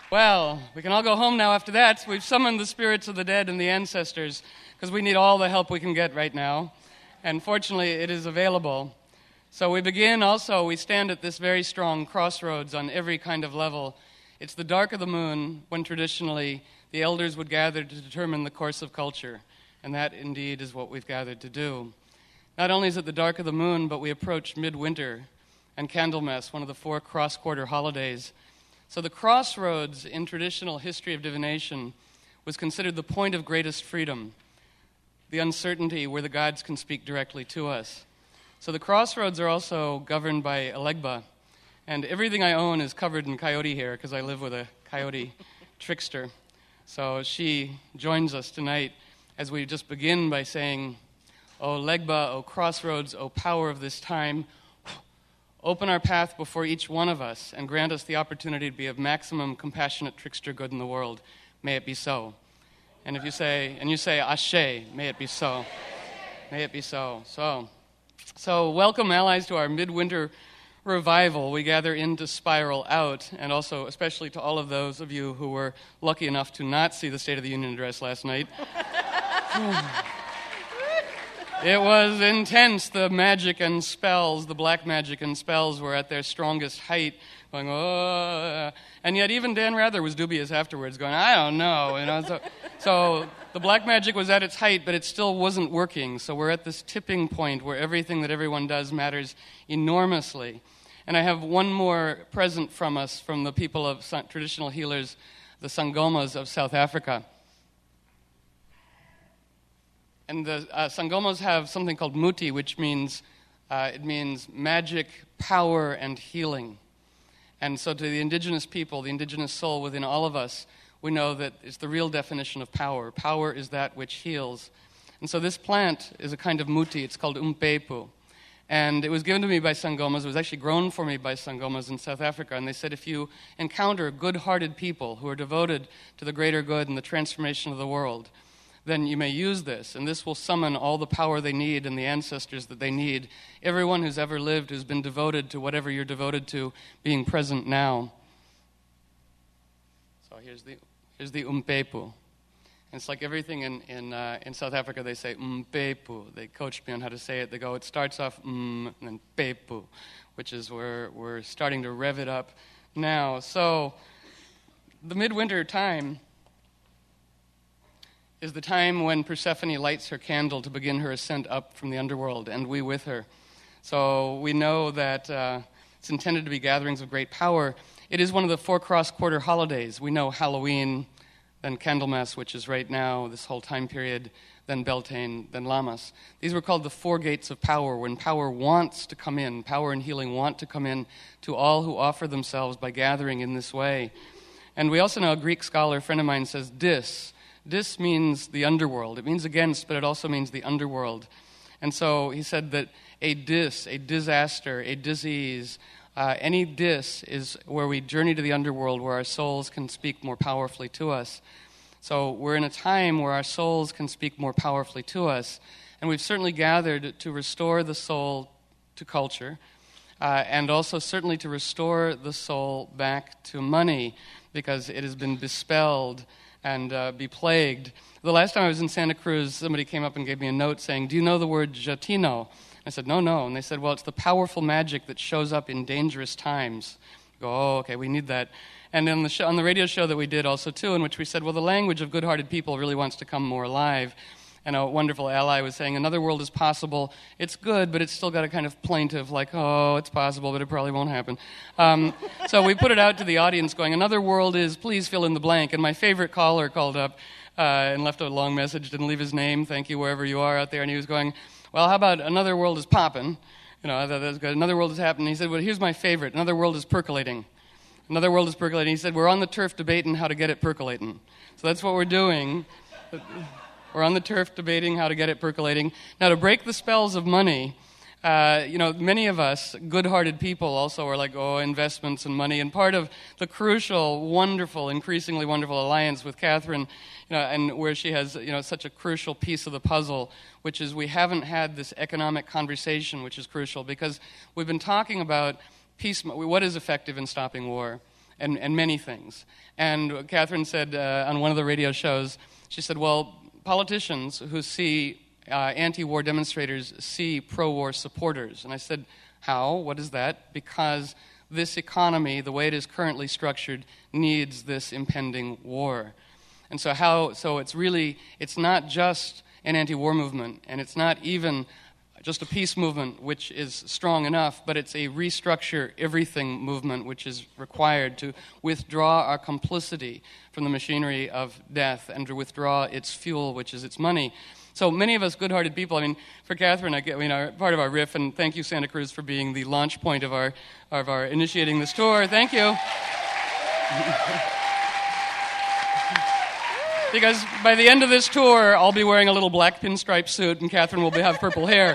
Well, we can all go home now after that. We've summoned the spirits of the dead and the ancestors because we need all the help we can get right now. And fortunately, it is available. So we stand at this very strong crossroads on every kind of level. It's the dark of the moon when traditionally the elders would gather to determine the course of culture. And that indeed is what we've gathered to do. Not only is it the dark of the moon, but we approach midwinter and Candlemas, one of the 4 cross-quarter holidays. So the crossroads in traditional history of divination was considered the point of greatest freedom, the uncertainty where the gods can speak directly to us. So the crossroads are also governed by Elegba, and everything I own is covered in coyote hair because I live with a coyote trickster. So she joins us tonight as we just begin by saying, O Legba, O crossroads, O power of this time, open our path before each one of us and grant us the opportunity to be of maximum compassionate trickster good in the world. May it be so. And if you say, Ashe, may it be so. May it be so. So welcome, allies, to our midwinter revival. We gather in to spiral out, and also especially to all of those of you who were lucky enough to not see the State of the Union address last night. It was intense. The magic and spells, the black magic and spells were at their strongest height, going, oh. And yet even Dan Rather was dubious afterwards, going, I don't know. So the black magic was at its height, but it still wasn't working. So we're at this tipping point where everything that everyone does matters enormously. And I have one more present from us, from the people of traditional healers, the Sangomas of South Africa. And the Sangomos have something called muti, which means magic, power, and healing. And so to the indigenous people, the indigenous soul within all of us, we know that it's the real definition of power. Power is that which heals. And so this plant is a kind of muti. It's called umpepu. And it was given to me by Sangomas. It was actually grown for me by Sangomas in South Africa. And they said if you encounter good-hearted people who are devoted to the greater good and the transformation of the world, then you may use this, and this will summon all the power they need and the ancestors that they need. Everyone who's ever lived, who's been devoted to whatever you're devoted to, being present now. So here's the umpepu. And it's like everything in South Africa, they say umpepu. They coached me on how to say it. They go, it starts off and then pepu, which is where we're starting to rev it up now. So the midwinter time is the time when Persephone lights her candle to begin her ascent up from the underworld, and we with her. So we know that it's intended to be gatherings of great power. It is one of the 4 cross-quarter holidays. We know Halloween, then Candlemas, which is right now, this whole time period, then Beltane, then Lammas. These were called the 4 gates of power, when power wants to come in, power and healing want to come in to all who offer themselves by gathering in this way. And we also know a Greek scholar, a friend of mine, says dis. Dis means the underworld. It means against, but it also means the underworld. And so he said that a disaster, a disease, any dis is where we journey to the underworld, where our souls can speak more powerfully to us. So we're in a time where our souls can speak more powerfully to us. And we've certainly gathered to restore the soul to culture, and also certainly to restore the soul back to money, because it has been bespelled and be plagued. The last time I was in Santa Cruz, somebody came up and gave me a note saying, do you know the word jatino? I said, no. And they said, well, it's the powerful magic that shows up in dangerous times. I go, oh, okay, we need that. And on the radio show that we did also, too, in which we said, well, the language of good-hearted people really wants to come more alive. And a wonderful ally was saying, another world is possible. It's good, but it's still got a kind of plaintive, like, oh, it's possible, but it probably won't happen. So we put it out to the audience going, another world is, please fill in the blank. And my favorite caller called up and left a long message, didn't leave his name, thank you wherever you are out there. And he was going, well, how about another world is popping? You know, I thought that was good. Another world is happening. He said, well, here's my favorite. Another world is percolating. Another world is percolating. He said, we're on the turf debating how to get it percolating. So that's what we're doing. We're on the turf debating how to get it percolating. Now, to break the spells of money, many of us, good-hearted people also are like, oh, investments and money. And part of the crucial, wonderful, increasingly wonderful alliance with Catherine, and where she has, such a crucial piece of the puzzle, which is we haven't had this economic conversation, which is crucial, because we've been talking about peace. What is effective in stopping war? and many things. And Catherine said on one of the radio shows, she said, well, politicians who see anti-war demonstrators see pro-war supporters. And I said, how? What is that? Because this economy, the way it is currently structured, needs this impending war. And so it's not just an anti-war movement, and it's not even just a peace movement, which is strong enough, but it's a restructure everything movement, which is required to withdraw our complicity from the machinery of death and to withdraw its fuel, which is its money. So many of us good-hearted people, I mean, for Catherine, part of our riff, and thank you, Santa Cruz, for being the launch point of our initiating this tour. Thank you. Because by the end of this tour, I'll be wearing a little black pinstripe suit, and Catherine will have purple hair.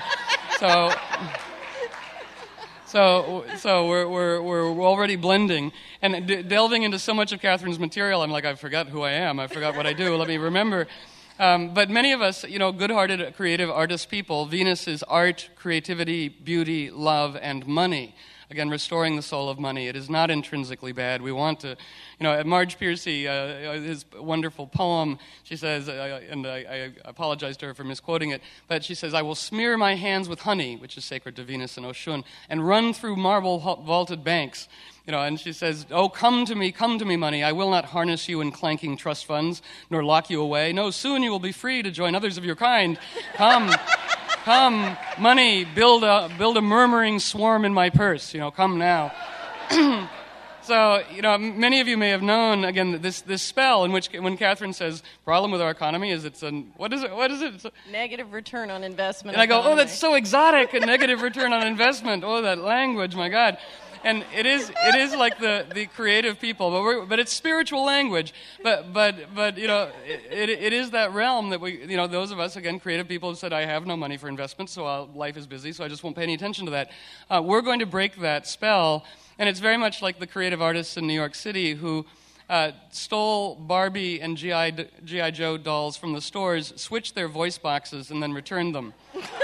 So we're already blending and delving into so much of Catherine's material. I'm like, I forgot who I am. I forgot what I do. Let me remember. But many of us, good-hearted, creative artist people, Venus is art, creativity, beauty, love, and money. Again, restoring the soul of money. It is not intrinsically bad. We want to, Marge Piercy, his wonderful poem, she says, and I apologize to her for misquoting it, but she says, I will smear my hands with honey, which is sacred to Venus and Oshun, and run through marble vaulted banks. And she says, oh, come to me, money. I will not harness you in clanking trust funds, nor lock you away. No, soon you will be free to join others of your kind. Come, money, build a murmuring swarm in my purse. Come now. So, many of you may have known, again, this spell in which, when Catherine says, problem with our economy is what is it? Negative return on investment. And I go, oh, that's so exotic, a negative return on investment. Oh, that language, my God. And it is like the creative people, but it's spiritual language. But it is that realm that we, those of us, again, creative people who said, I have no money for investment, so life is busy, so I just won't pay any attention to that. We're going to break that spell, and it's very much like the creative artists in New York City who stole Barbie and G.I. Joe dolls from the stores, switched their voice boxes, and then returned them.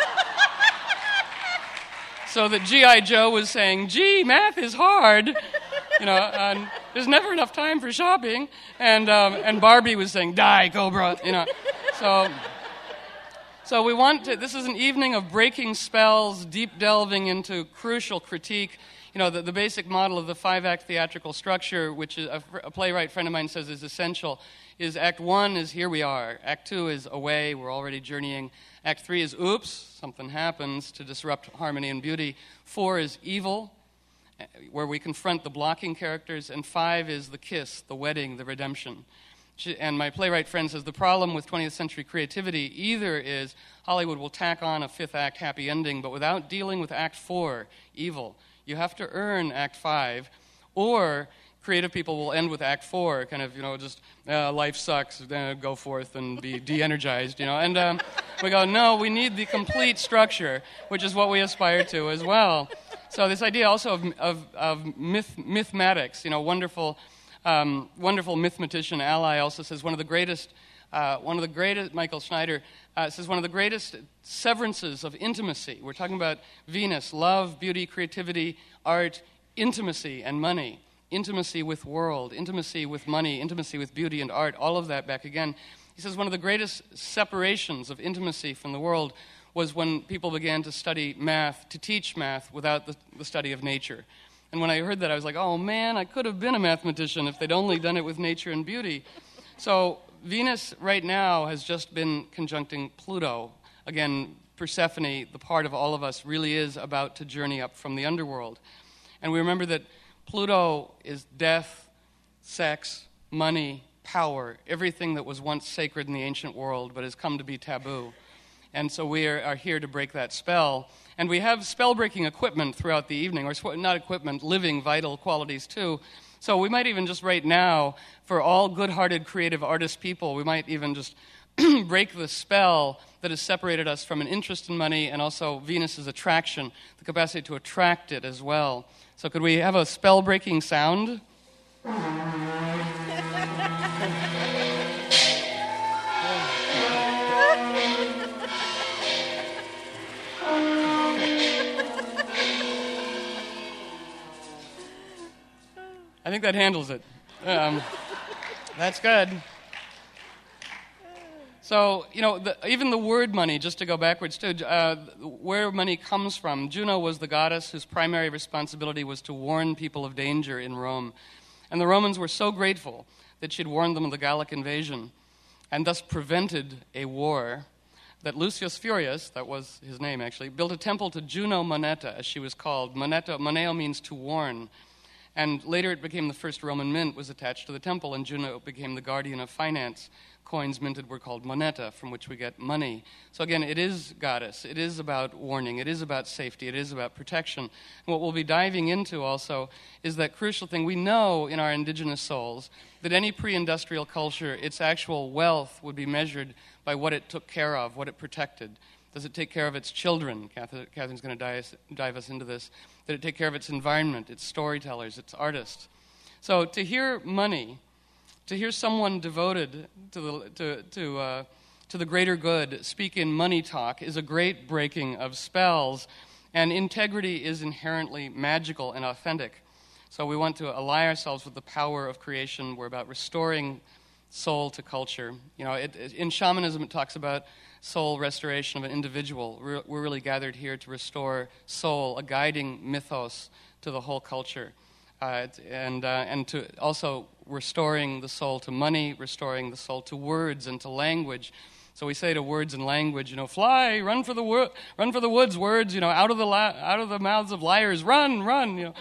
So that G.I. Joe was saying, gee, math is hard, and there's never enough time for shopping. And Barbie was saying, die, Cobra, So we want to, this is an evening of breaking spells, deep delving into crucial critique. The basic model of the 5-act theatrical structure, which is a playwright friend of mine says is essential, is Act 1 is here we are. Act 2 is away, we're already journeying. Act 3 is oops, something happens to disrupt harmony and beauty. 4 is evil, where we confront the blocking characters. And 5 is the kiss, the wedding, the redemption. And my playwright friend says the problem with 20th century creativity either is Hollywood will tack on a 5th act happy ending, but without dealing with Act 4, evil. You have to earn Act 5, or creative people will end with Act 4, kind of, just life sucks, go forth and be de-energized, And we go, no, we need the complete structure, which is what we aspire to as well. So this idea also of mathematics, wonderful mathematician Ally also says one of the greatest, Michael Schneider says one of the greatest severances of intimacy. We're talking about Venus, love, beauty, creativity, art, intimacy, and money. Intimacy with world, intimacy with money, intimacy with beauty and art, all of that back again. He says one of the greatest separations of intimacy from the world was when people began to study math, to teach math without the study of nature. And when I heard that, I was like, oh man, I could have been a mathematician if they'd only done it with nature and beauty. So Venus right now has just been conjuncting Pluto. Again, Persephone, the part of all of us, really is about to journey up from the underworld. And we remember that Pluto is death, sex, money, power, everything that was once sacred in the ancient world but has come to be taboo. And so we are here to break that spell. And we have spell-breaking equipment throughout the evening, or not equipment, living, vital qualities too. So we might even just right now, for all good-hearted, creative artist people, we might even just break the spell that has separated us from an interest in money and also Venus's attraction, the capacity to attract it as well. So could we have a spell-breaking sound? I think that handles it. That's good. So, even the word money, just to go backwards too, where money comes from, Juno was the goddess whose primary responsibility was to warn people of danger in Rome. And the Romans were so grateful that she'd warned them of the Gallic invasion and thus prevented a war that Lucius Furius, that was his name actually, built a temple to Juno Moneta, as she was called. Moneo means to warn. And later it became the first Roman mint was attached to the temple, and Juno became the guardian of finance. Coins minted were called moneta, from which we get money. So again, it is goddess. It is about warning. It is about safety. It is about protection. And what we'll be diving into also is that crucial thing. We know in our indigenous souls that any pre-industrial culture, its actual wealth would be measured by what it took care of, what it protected. Does it take care of its children? Catherine's going to dive us into this. Did it take care of its environment, its storytellers, its artists? So to hear money, to hear someone devoted to the greater good speak in money talk is a great breaking of spells, and integrity is inherently magical and authentic. So we want to ally ourselves with the power of creation. We're about restoring soul to culture. In shamanism, it talks about soul restoration of an individual. We're really gathered here to restore soul, a guiding mythos to the whole culture. And to also restoring the soul to money, restoring the soul to words and to language. So we say to words and language, fly, run for the woods, words, out of the mouths of liars, run.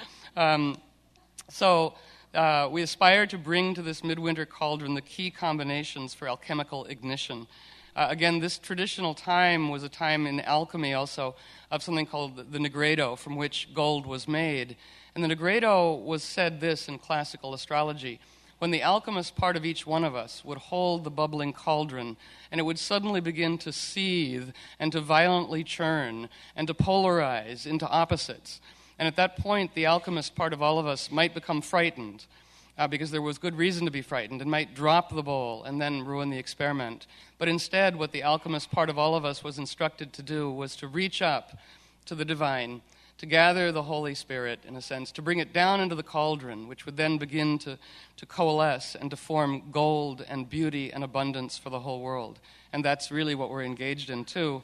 So we aspire to bring to this midwinter cauldron the key combinations for alchemical ignition. Again, this traditional time was a time in alchemy also of something called the Negredo, from which gold was made. And the Negredo was said this in classical astrology: when the alchemist part of each one of us would hold the bubbling cauldron, and it would suddenly begin to seethe and to violently churn and to polarize into opposites. And at that point, the alchemist part of all of us might become frightened, because there was good reason to be frightened, and might drop the bowl and then ruin the experiment. But instead, what the alchemist part of all of us was instructed to do was to reach up to the divine, to gather the Holy Spirit, in a sense, to bring it down into the cauldron, which would then begin to coalesce and to form gold and beauty and abundance for the whole world. And that's really what we're engaged in, too.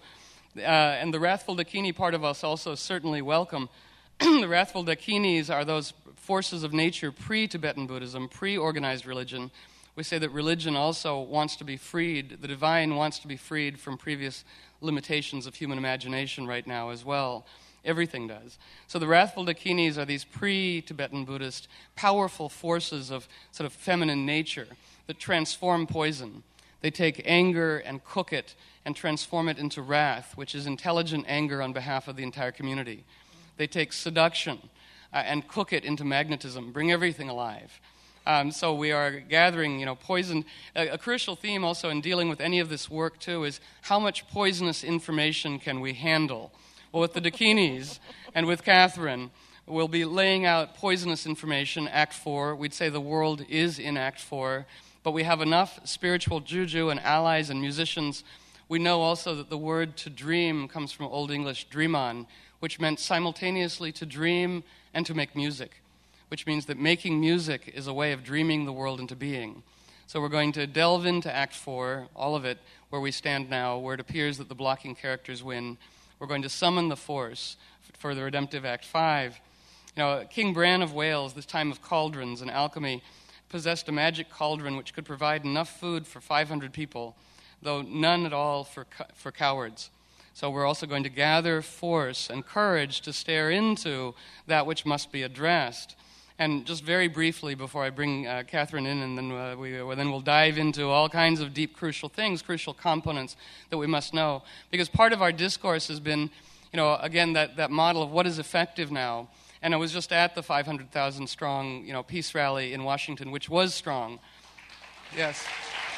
And the wrathful Dakini part of us also certainly welcome. The wrathful Dakinis are those forces of nature pre-Tibetan Buddhism, pre-organized religion. We say that religion also wants to be freed, the divine wants to be freed from previous limitations of human imagination right now as well. Everything does. So the wrathful Dakinis are these pre-Tibetan Buddhist powerful forces of sort of feminine nature that transform poison. They take anger and cook it and transform it into wrath, which is intelligent anger on behalf of the entire community. They take seduction and cook it into magnetism, bring everything alive. So we are gathering, poison. A crucial theme also in dealing with any of this work, too, is how much poisonous information can we handle? Well, with the Dakinis and with Catherine, we'll be laying out poisonous information, Act 4. We'd say the world is in Act 4, but we have enough spiritual juju and allies and musicians. We know also that the word to dream comes from Old English dreamon, which meant simultaneously to dream and to make music, which means that making music is a way of dreaming the world into being. So we're going to delve into Act 4, all of it, where we stand now, where it appears that the blocking characters win. We're going to summon the force for the redemptive Act 5. King Bran of Wales, this time of cauldrons and alchemy, possessed a magic cauldron which could provide enough food for 500 people, though none at all for cowards. So we're also going to gather force and courage to stare into that which must be addressed. And just very briefly, before I bring Catherine in, and then we'll dive into all kinds of deep, crucial things, crucial components that we must know. Because part of our discourse has been, again, that model of what is effective now. And I was just at the 500,000 strong, peace rally in Washington, which was strong. Yes.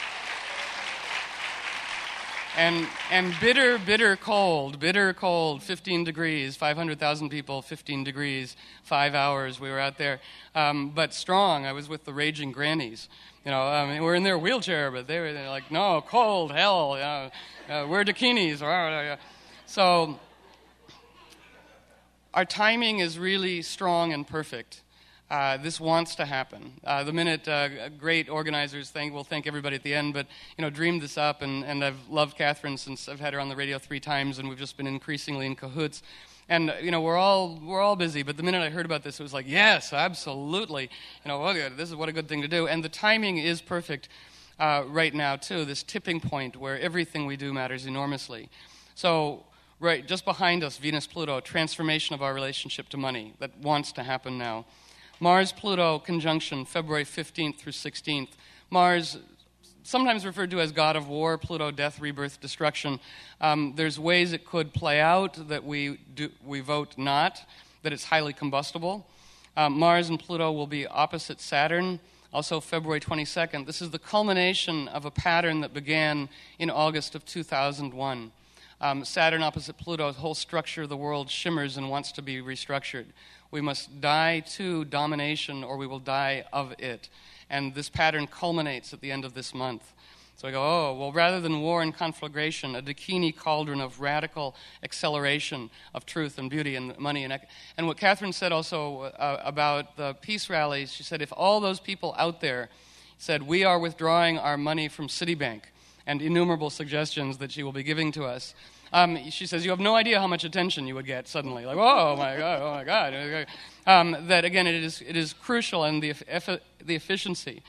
And bitter cold, 15 degrees, 500,000 people, 15 degrees, 5 hours, we were out there. But strong, I was with the raging grannies. We're in their wheelchair, but they're like, no, cold, hell, we're Dakinis. So our timing is really strong and perfect. This wants to happen. The minute great organizers will thank everybody at the end, but dreamed this up, and I've loved Catherine since I've had her on the radio 3 times, and we've just been increasingly in cahoots. And we're all busy, but the minute I heard about this, it was like, yes, absolutely. This is what a good thing to do, and the timing is perfect right now too. This tipping point where everything we do matters enormously. So. Right, just behind us, Venus-Pluto, transformation of our relationship to money. That wants to happen now. Mars-Pluto conjunction, February 15th through 16th. Mars, sometimes referred to as god of war, Pluto, death, rebirth, destruction. There's ways it could play out that we vote not, that it's highly combustible. Mars and Pluto will be opposite Saturn, also February 22nd. This is the culmination of a pattern that began in August of 2001. Saturn opposite Pluto, the whole structure of the world shimmers and wants to be restructured. We must die to domination or we will die of it. And this pattern culminates at the end of this month. So I go, rather than war and conflagration, a Dakini cauldron of radical acceleration of truth and beauty and money. And what Catherine said also about the peace rallies, she said, if all those people out there said, we are withdrawing our money from Citibank, and innumerable suggestions that she will be giving to us. She says, you have no idea how much attention you would get suddenly. Like, oh my God. That, again, it is crucial in the efficiency.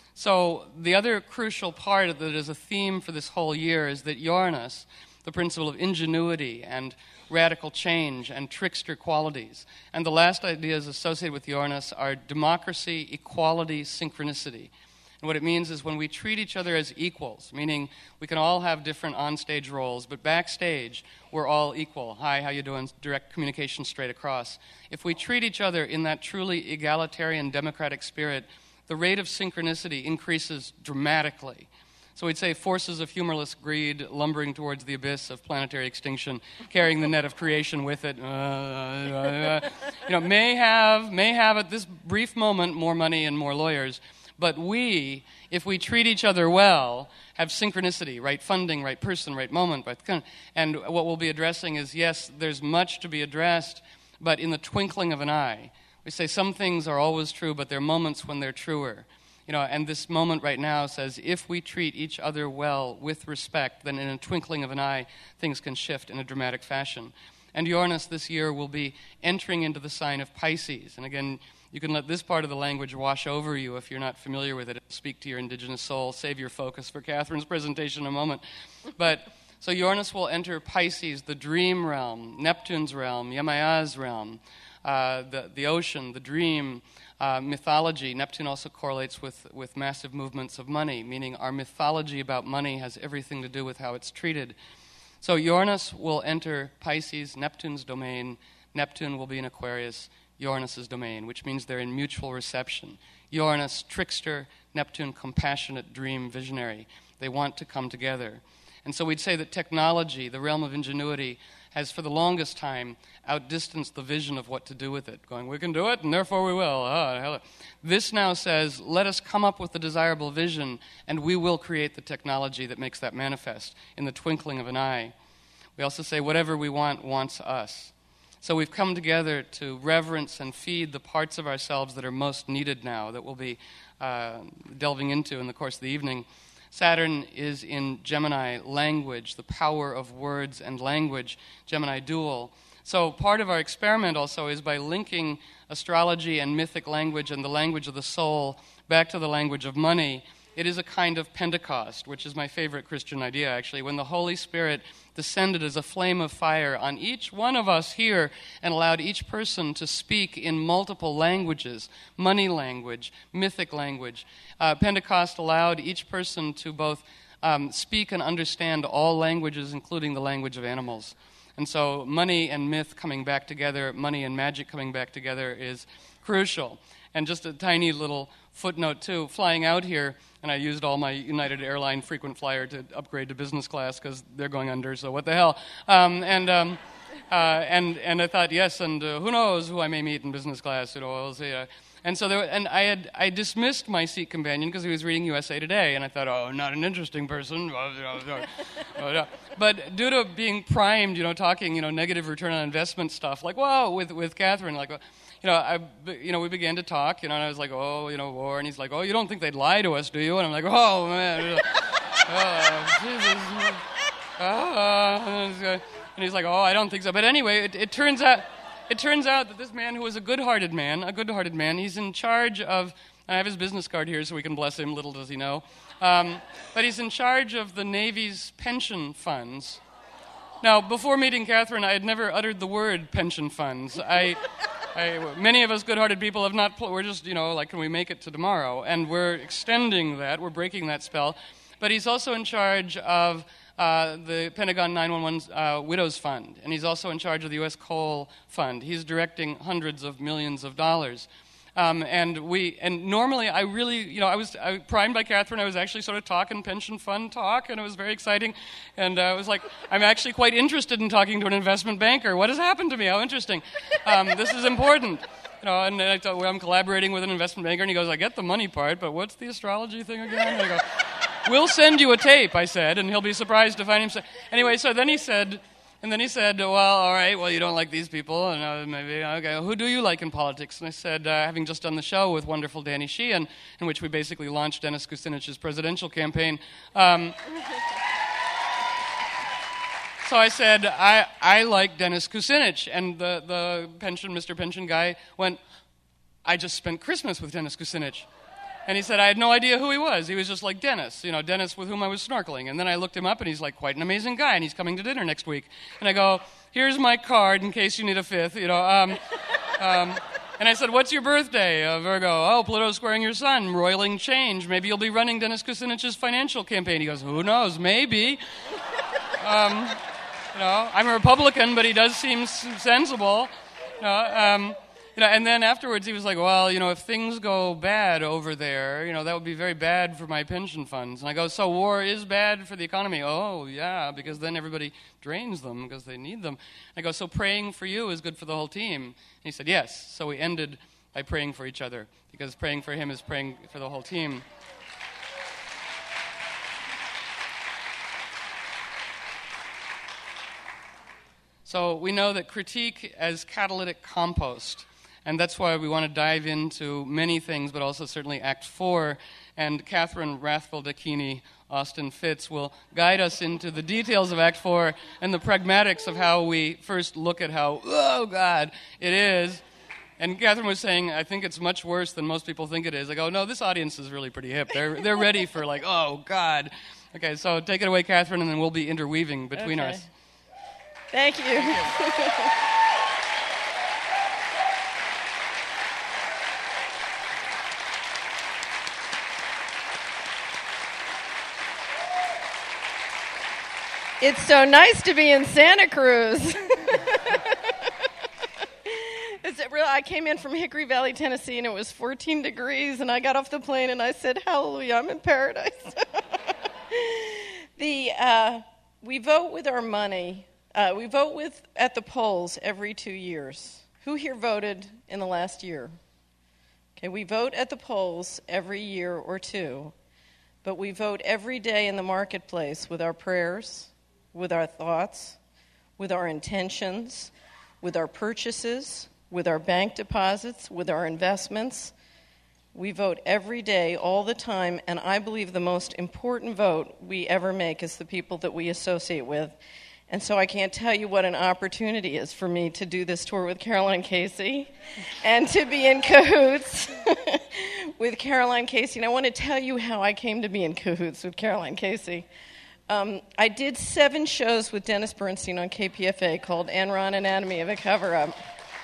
So the other crucial part that is a theme for this whole year is that Uranus, the principle of ingenuity and radical change and trickster qualities. And the last ideas associated with Uranus are democracy, equality, synchronicity. And what it means is when we treat each other as equals, meaning we can all have different on-stage roles, but backstage, we're all equal. Hi, how you doing? Direct communication straight across. If we treat each other in that truly egalitarian democratic spirit, the rate of synchronicity increases dramatically. So we'd say forces of humorless greed lumbering towards the abyss of planetary extinction, carrying the net of creation with it. May have at this brief moment more money and more lawyers. But we, if we treat each other well, have synchronicity, right funding, right person, right moment. And what we'll be addressing is, yes, there's much to be addressed, but in the twinkling of an eye. We say some things are always true, but there are moments when they're truer. And this moment right now says, if we treat each other well with respect, then in a twinkling of an eye, things can shift in a dramatic fashion. And Uranus this year will be entering into the sign of Pisces. And again, you can let this part of the language wash over you if you're not familiar with it. Speak to your indigenous soul. Save your focus for Catherine's presentation in a moment. So Uranus will enter Pisces, the dream realm, Neptune's realm, Yamaya's realm, the ocean, the dream, mythology. Neptune also correlates with massive movements of money, meaning our mythology about money has everything to do with how it's treated. So Uranus will enter Pisces, Neptune's domain. Neptune will be in Aquarius, Uranus's domain, which means they're in mutual reception. Uranus, trickster, Neptune, compassionate, dream, visionary. They want to come together. And so we'd say that technology, the realm of ingenuity, has for the longest time outdistanced the vision of what to do with it, going, we can do it, and therefore we will. This now says, let us come up with the desirable vision, and we will create the technology that makes that manifest in the twinkling of an eye. We also say, whatever we want wants us. So we've come together to reverence and feed the parts of ourselves that are most needed now, that we'll be delving into in the course of the evening. Saturn is in Gemini, language, the power of words and language, Gemini dual. So part of our experiment also is by linking astrology and mythic language and the language of the soul back to the language of money. It is a kind of Pentecost, which is my favorite Christian idea, actually, when the Holy Spirit descended as a flame of fire on each one of us here and allowed each person to speak in multiple languages, money language, mythic language. Pentecost allowed each person to both speak and understand all languages, including the language of animals. And so money and myth coming back together, money and magic coming back together is crucial. And just a tiny little footnote, too, flying out here, and I used all my United Airline frequent flyer to upgrade to business class because they're going under, so what the hell. And I thought, yes, and who knows who I may meet in business class, we'll see. And so I dismissed my seat companion because he was reading USA Today, and I thought, oh, not an interesting person. But due to being primed, talking, negative return on investment stuff, like, whoa, with Catherine, like, we began to talk, and I was like, oh, war, and he's like, oh, you don't think they'd lie to us, do you? And I'm like, oh, man, oh, Jesus. And he's like, oh, I don't think so. But anyway, it turns out that this man, who was a good-hearted man, he's in charge of, I have his business card here so we can bless him, little does he know, but he's in charge of the Navy's pension funds. Now, before meeting Catherine, I had never uttered the word pension funds. Many of us good-hearted people have not, we're just, like, can we make it to tomorrow? And we're extending that, we're breaking that spell. But he's also in charge of the Pentagon 911 Widows Fund, and he's also in charge of the U.S. Coal Fund. He's directing hundreds of millions of dollars. And normally I really, I was primed by Catherine. I was actually sort of talking pension fund talk, and it was very exciting. And I was like, I'm actually quite interested in talking to an investment banker. What has happened to me? How interesting. This is important. And then I thought, well, I'm collaborating with an investment banker, and he goes, I get the money part, but what's the astrology thing again? And I go, we'll send you a tape, I said, and he'll be surprised to find him. Anyway, so then he said, well, all right, well, you don't like these people, and maybe, okay, who do you like in politics? And I said, having just done the show with wonderful Danny Sheehan, in which we basically launched Dennis Kucinich's presidential campaign. So I said, I like Dennis Kucinich, and the Mr. Pension guy went, I just spent Christmas with Dennis Kucinich. And he said, I had no idea who he was. He was just like Dennis, Dennis with whom I was snorkeling. And then I looked him up, and he's like quite an amazing guy, and he's coming to dinner next week. And I go, here's my card in case you need a fifth, And I said, what's your birthday? Virgo. Oh, Pluto's squaring your sun, roiling change. Maybe you'll be running Dennis Kucinich's financial campaign. He goes, who knows, maybe. I'm a Republican, but he does seem sensible. And then afterwards he was like, well, if things go bad over there, that would be very bad for my pension funds. And I go, so war is bad for the economy? Oh, yeah, because then everybody drains them because they need them. I go, so praying for you is good for the whole team? And he said, yes. So we ended by praying for each other, because praying for him is praying for the whole team. So we know that critique as catalytic compost. And that's why we want to dive into many things, but also certainly Act 4. And Catherine Rathfeld-Akini, Austin Fitz, will guide us into the details of Act 4 and the pragmatics of how we first look at how, oh, God, it is. And Catherine was saying, I think it's much worse than most people think it is. I go, no, this audience is really pretty hip. They're ready for like, oh, God. Okay, so take it away, Catherine, and then we'll be interweaving between us. Thank you. It's so nice to be in Santa Cruz. I came in from Hickory Valley, Tennessee, and it was 14 degrees, and I got off the plane, and I said, hallelujah, I'm in paradise. We vote with our money. We vote at the polls every 2 years. Who here voted in the last year? Okay, we vote at the polls every year or two, but we vote every day in the marketplace with our prayers, with our thoughts, with our intentions, with our purchases, with our bank deposits, with our investments. We vote every day, all the time, and I believe the most important vote we ever make is the people that we associate with. And so I can't tell you what an opportunity is for me to do this tour with Caroline Casey and to be in cahoots with Caroline Casey. And I want to tell you how I came to be in cahoots with Caroline Casey. I did 7 shows with Dennis Bernstein on KPFA called Enron Anatomy of a Cover-Up.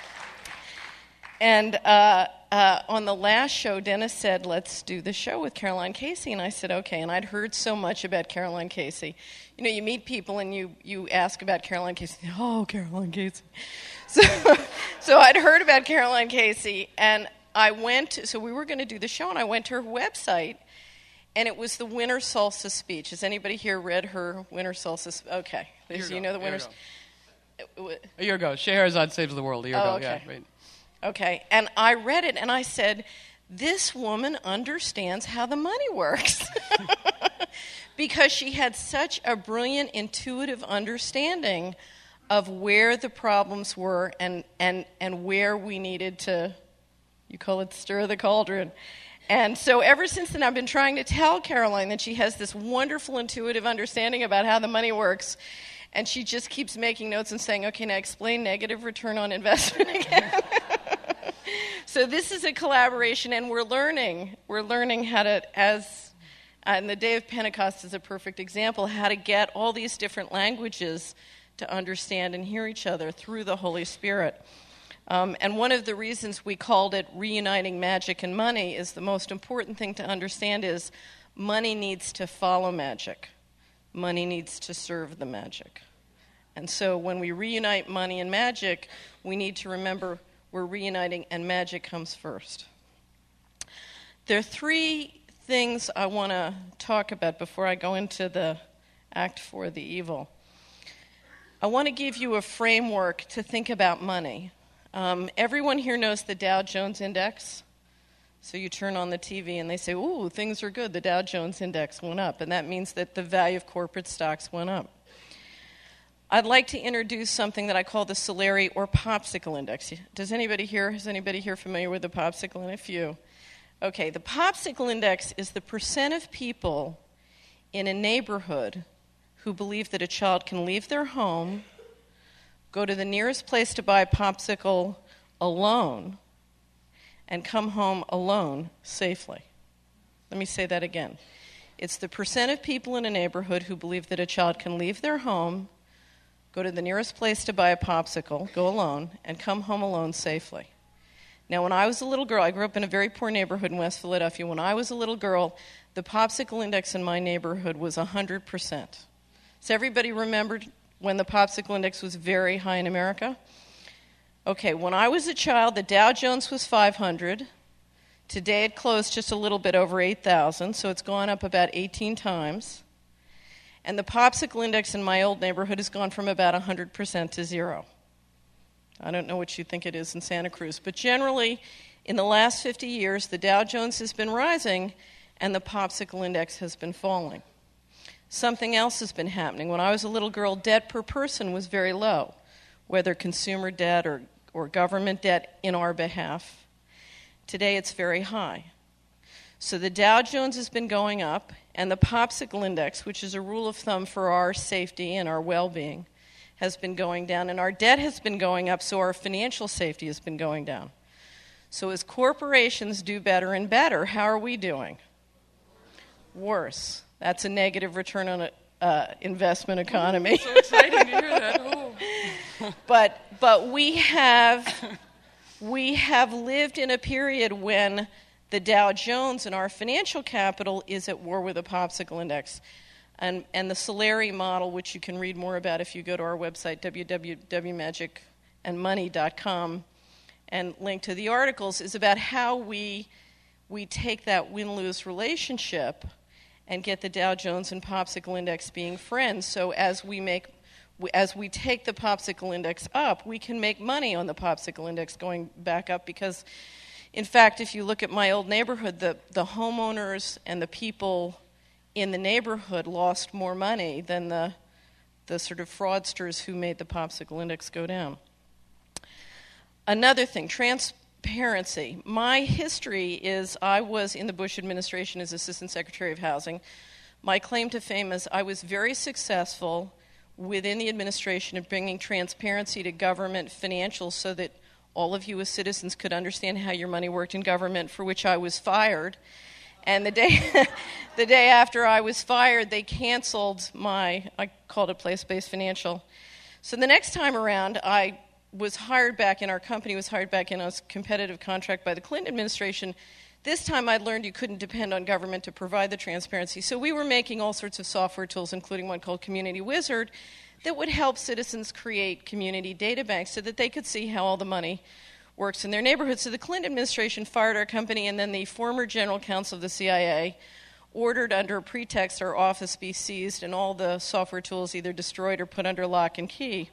And on the last show, Dennis said, let's do the show with Caroline Casey. And I said, okay. And I'd heard so much about Caroline Casey. You meet people and you ask about Caroline Casey. Oh, Caroline Casey. So I'd heard about Caroline Casey. And so we were going to do the show, and I went to her website. And it was the Winter Solstice speech. Has anybody here read her Winter Solstice? Okay. You know the Winter... A year ago. Scheherazade Saves the World. A year ago, okay. Yeah. Right. Okay, and I read it, and I said, this woman understands how the money works. Because she had such a brilliant, intuitive understanding of where the problems were and where we needed to, you call it stir the cauldron. And so ever since then, I've been trying to tell Caroline that she has this wonderful intuitive understanding about how the money works. And she just keeps making notes and saying, okay, now explain negative return on investment again. So this is a collaboration, and we're learning how to, and the Day of Pentecost is a perfect example, how to get all these different languages to understand and hear each other through the Holy Spirit. And one of the reasons we called it Reuniting Magic and Money is the most important thing to understand is money needs to follow magic. Money needs to serve the magic. And so when we reunite money and magic, we need to remember we're reuniting and magic comes first. There are three things I want to talk about before I go into the act for the evil. I want to give you a framework to think about money. Everyone here knows the Dow Jones Index. So you turn on the TV and they say, ooh, things are good. The Dow Jones Index went up. And that means that the value of corporate stocks went up. I'd like to introduce something that I call the Solari or Popsicle Index. Is anybody here familiar with the Popsicle? And a few. Okay, the Popsicle Index is the percent of people in a neighborhood who believe that a child can leave their home, go to the nearest place to buy a popsicle alone, and come home alone safely. Let me say that again. It's the percent of people in a neighborhood who believe that a child can leave their home, go to the nearest place to buy a popsicle, go alone, and come home alone safely. Now, when I was a little girl, I grew up in a very poor neighborhood in West Philadelphia. When I was a little girl, the Popsicle Index in my neighborhood was 100%. So everybody remembered when the Popsicle Index was very high in America? Okay, when I was a child, the Dow Jones was 500. Today it closed just a little bit over 8,000, so it's gone up about 18 times. And the Popsicle Index in my old neighborhood has gone from about 100% to 0. I don't know what you think it is in Santa Cruz, but generally, in the last 50 years, the Dow Jones has been rising and the Popsicle Index has been falling. Something else has been happening. When I was a little girl, debt per person was very low, whether consumer debt or government debt in our behalf. Today, it's very high. So the Dow Jones has been going up, and the Popsicle Index, which is a rule of thumb for our safety and our well-being, has been going down, and our debt has been going up, so our financial safety has been going down. So as corporations do better and better, how are we doing? Worse. That's a negative return on investment economy. So exciting to hear that. Oh. But we have lived in a period when the Dow Jones and our financial capital is at war with the Popsicle Index. And the Solari model, which you can read more about if you go to our website, www.magicandmoney.com, and link to the articles, is about how we take that win-lose relationship and get the Dow Jones and Popsicle Index being friends. So as we take the Popsicle Index up, we can make money on the Popsicle Index going back up because, in fact, if you look at my old neighborhood, the homeowners and the people in the neighborhood lost more money than the sort of fraudsters who made the Popsicle Index go down. Another thing, transparency. My history is I was in the Bush administration as Assistant Secretary of Housing. My claim to fame is I was very successful within the administration of bringing transparency to government financials so that all of you as citizens could understand how your money worked in government, for which I was fired. And the day after I was fired, they canceled I called it place-based financial. So the next time around, I was hired back in, our company was hired back in a competitive contract by the Clinton administration. This time I learned you couldn't depend on government to provide the transparency. So we were making all sorts of software tools, including one called Community Wizard, that would help citizens create community data banks so that they could see how all the money works in their neighborhood. So the Clinton administration fired our company, and then the former general counsel of the CIA ordered under a pretext our office be seized and all the software tools either destroyed or put under lock and key.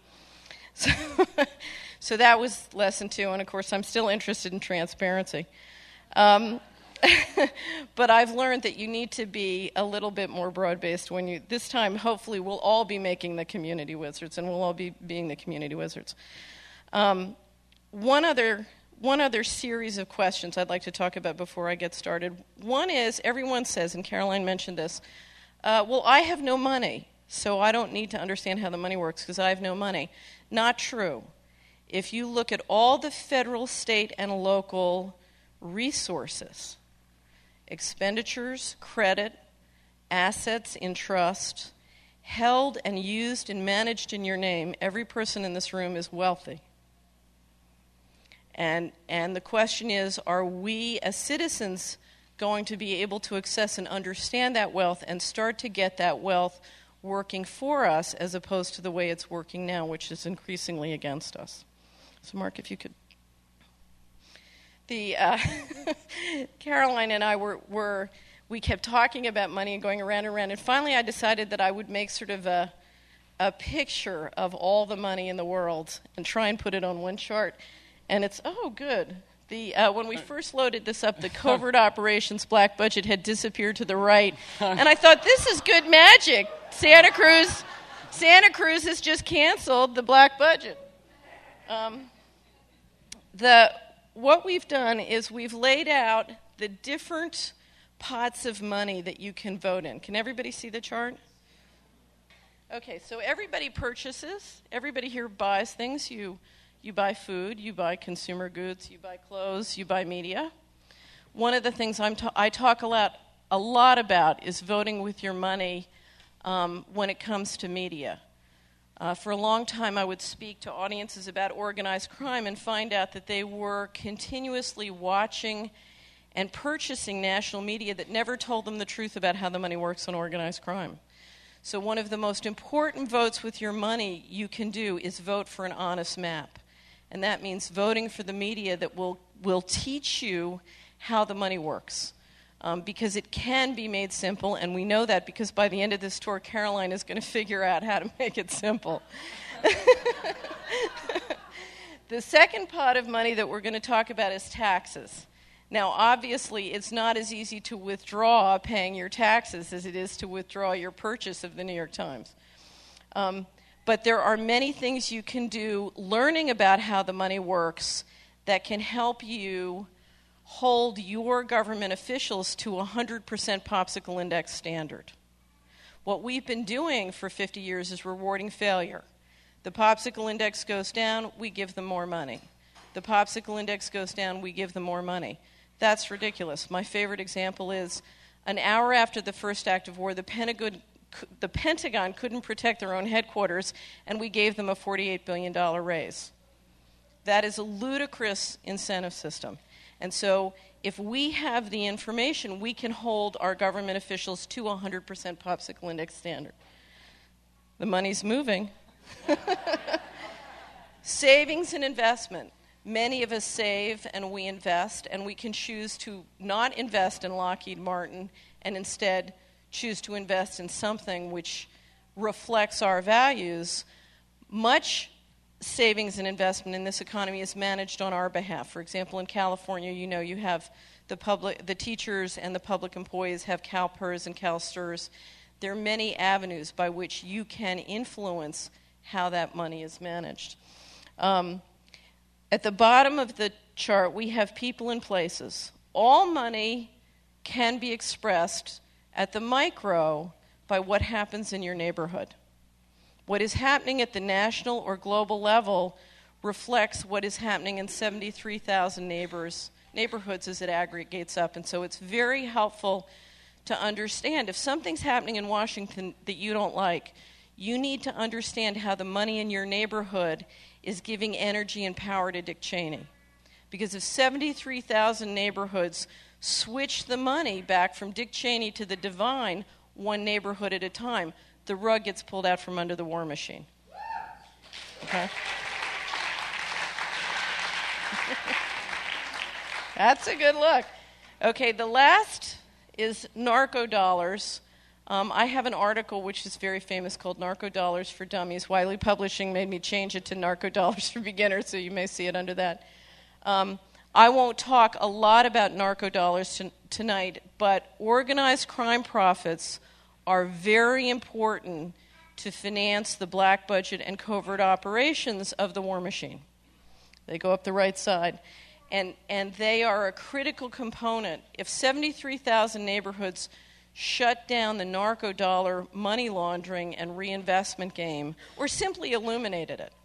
So that was lesson 2, and of course I'm still interested in transparency. But I've learned that you need to be a little bit more broad-based this time, hopefully, we'll all be making the community wizards, and we'll all be being the community wizards. One other series of questions I'd like to talk about before I get started. One is, everyone says, and Caroline mentioned this, well, I have no money, so I don't need to understand how the money works because I have no money. Not true. If you look at all the federal, state, and local resources, expenditures, credit, assets in trust, held and used and managed in your name, every person in this room is wealthy. And the question is, are we as citizens going to be able to access and understand that wealth and start to get that wealth working for us as opposed to the way it's working now, which is increasingly against us? So Mark, if you could. Caroline and I we kept talking about money and going around and around, and finally I decided that I would make sort of a picture of all the money in the world and try and put it on one chart. And it's, oh, good. When we first loaded this up, the covert operations black budget had disappeared to the right, and I thought, this is good magic. Santa Cruz has just canceled the black budget. What we've done is we've laid out the different pots of money that you can vote in. Can everybody see the chart? Okay, so everybody purchases. Everybody here buys things. You buy food, you buy consumer goods, you buy clothes, you buy media. One of the things I talk a lot about is voting with your money when it comes to media. For a long time, I would speak to audiences about organized crime and find out that they were continuously watching and purchasing national media that never told them the truth about how the money works on organized crime. So one of the most important votes with your money you can do is vote for an honest map. And that means voting for the media that will teach you how the money works. Because it can be made simple, and we know that because by the end of this tour, Caroline is going to figure out how to make it simple. The second pot of money that we're going to talk about is taxes. Now, obviously, it's not as easy to withdraw paying your taxes as it is to withdraw your purchase of the New York Times. But there are many things you can do learning about how the money works that can help you hold your government officials to 100% popsicle index standard. What we've been doing for 50 years is rewarding failure. The popsicle index goes down, we give them more money. The popsicle index goes down, we give them more money. That's ridiculous. My favorite example is an hour after the first act of war, the Pentagon couldn't protect their own headquarters, and we gave them a $48 billion raise. That is a ludicrous incentive system. And so if we have the information, we can hold our government officials to 100% popsicle index standard. The money's moving. Savings and investment. Many of us save and we invest, and we can choose to not invest in Lockheed Martin and instead choose to invest in something which reflects our values. Much savings and investment in this economy is managed on our behalf. For example, in California, you have the teachers and the public employees have CalPERS and CalSTRS. There are many avenues by which you can influence how that money is managed. At the bottom of the chart, we have people and places. All money can be expressed at the micro by what happens in your neighborhood. What is happening at the national or global level reflects what is happening in 73,000 neighborhoods as it aggregates up. And so it's very helpful to understand if something's happening in Washington that you don't like, you need to understand how the money in your neighborhood is giving energy and power to Dick Cheney. Because if 73,000 neighborhoods switch the money back from Dick Cheney to the divine, one neighborhood at a time, the rug gets pulled out from under the war machine. Okay? That's a good look. Okay, the last is narco dollars. I have an article which is very famous called Narco Dollars for Dummies. Wiley Publishing made me change it to Narco Dollars for Beginners, so you may see it under that. I won't talk a lot about narco dollars tonight, but organized crime profits are very important to finance the black budget and covert operations of the war machine. They go up the right side. And they are a critical component. If 73,000 neighborhoods shut down the narco dollar money laundering and reinvestment game, or simply illuminated it,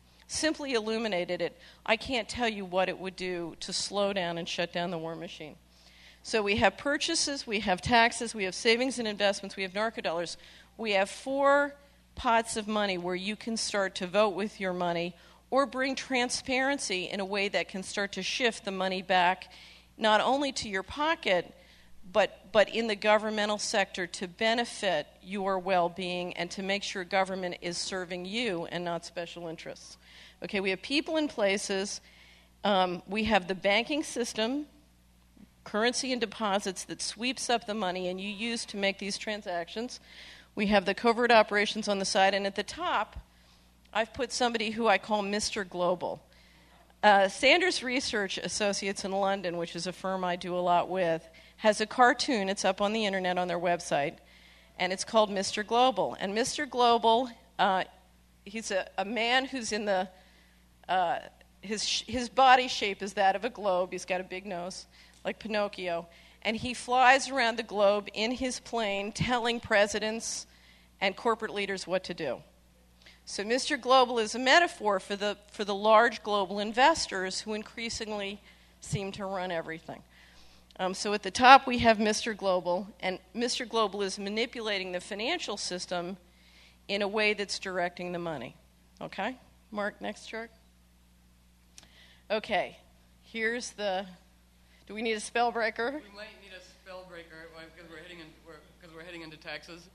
I can't tell you what it would do to slow down and shut down the war machine. So we have purchases, we have taxes, we have savings and investments, we have narco dollars. We have 4 pots of money where you can start to vote with your money or bring transparency in a way that can start to shift the money back not only to your pocket, but in the governmental sector to benefit your well-being and to make sure government is serving you and not special interests. Okay, we have people and places. We have the banking system, currency and deposits that sweeps up the money and you use to make these transactions. We have the covert operations on the side, and at the top, I've put somebody who I call Mr. Global. Sanders Research Associates in London, which is a firm I do a lot with, has a cartoon. It's up on the internet on their website, and it's called Mr. Global. And Mr. Global, he's a man who's in the his body shape is that of a globe. He's got a big nose, like Pinocchio, and he flies around the globe in his plane, telling presidents and corporate leaders what to do. So Mr. Global is a metaphor for the large global investors who increasingly seem to run everything. So at the top we have Mr. Global, and Mr. Global is manipulating the financial system in a way that's directing the money. Okay? Mark, next chart. Okay, here's the... Do we need a spell breaker? We might need a spell breaker because we're heading into taxes.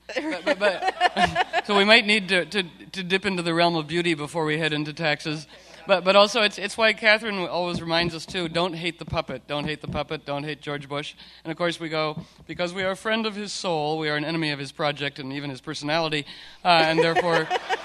But so we might need to dip into the realm of beauty before we head into taxes. But also it's why Catherine always reminds us too, don't hate the puppet, don't hate George Bush. And of course we go, because we are a friend of his soul, we are an enemy of his project and even his personality, and therefore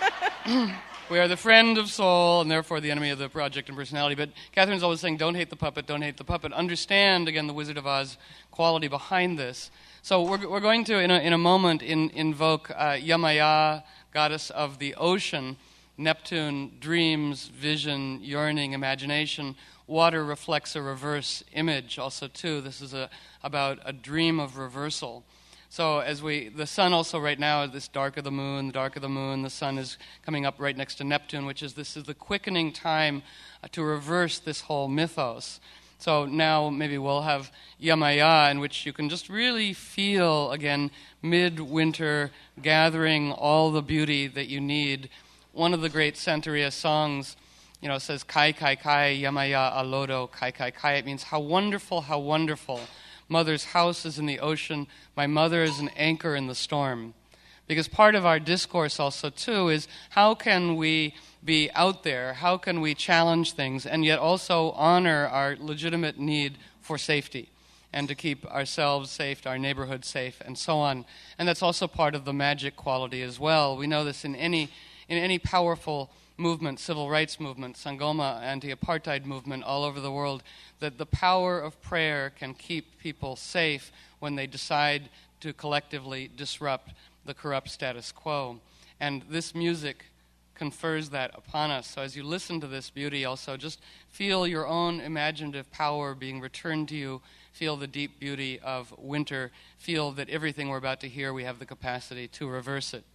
we are the friend of soul and therefore the enemy of the project and personality. But Catherine's always saying, don't hate the puppet, don't hate the puppet. Understand, again, the Wizard of Oz quality behind this. So we're going to, in a moment, invoke Yamaya, goddess of the ocean. Neptune, dreams, vision, yearning, imagination. Water reflects a reverse image also, too. This is about a dream of reversal. So the sun also right now is this dark of the moon, the sun is coming up right next to Neptune, this is the quickening time to reverse this whole mythos. So now maybe we'll have Yamaya, in which you can just really feel, again, midwinter gathering all the beauty that you need. One of the great Santeria songs, says, Kai, Kai, Kai, Yamaya, Alodo, Kai, Kai, Kai. It means, how wonderful, how wonderful. Mother's house is in the ocean. My mother is an anchor in the storm. Because part of our discourse also, too, is how can we be out there? How can we challenge things and yet also honor our legitimate need for safety and to keep ourselves safe, our neighborhood safe, and so on. And that's also part of the magic quality as well. We know this in any powerful movement, civil rights movement, Sangoma, anti-apartheid movement all over the world, that the power of prayer can keep people safe when they decide to collectively disrupt the corrupt status quo. And this music confers that upon us. So as you listen to this beauty also, just feel your own imaginative power being returned to you. Feel the deep beauty of winter. Feel that everything we're about to hear, we have the capacity to reverse it.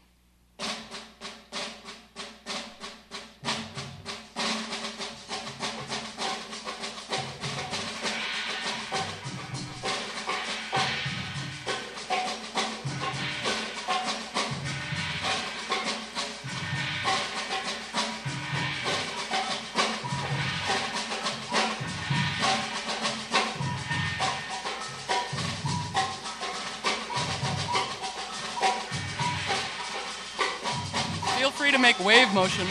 Feel free to make wave motion.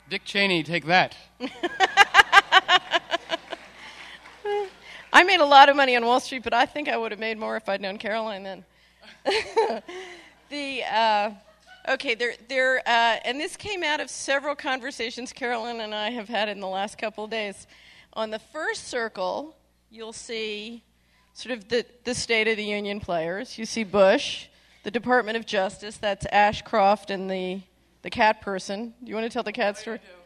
Dick Cheney, take that. I made a lot of money on Wall Street, but I think I would have made more if I'd known Caroline then. And this came out of several conversations Caroline and I have had in the last couple of days. On the first circle, you'll see sort of the State of the Union players. You see Bush, the Department of Justice, that's Ashcroft and the cat person. Do you want to tell the cat story? I do.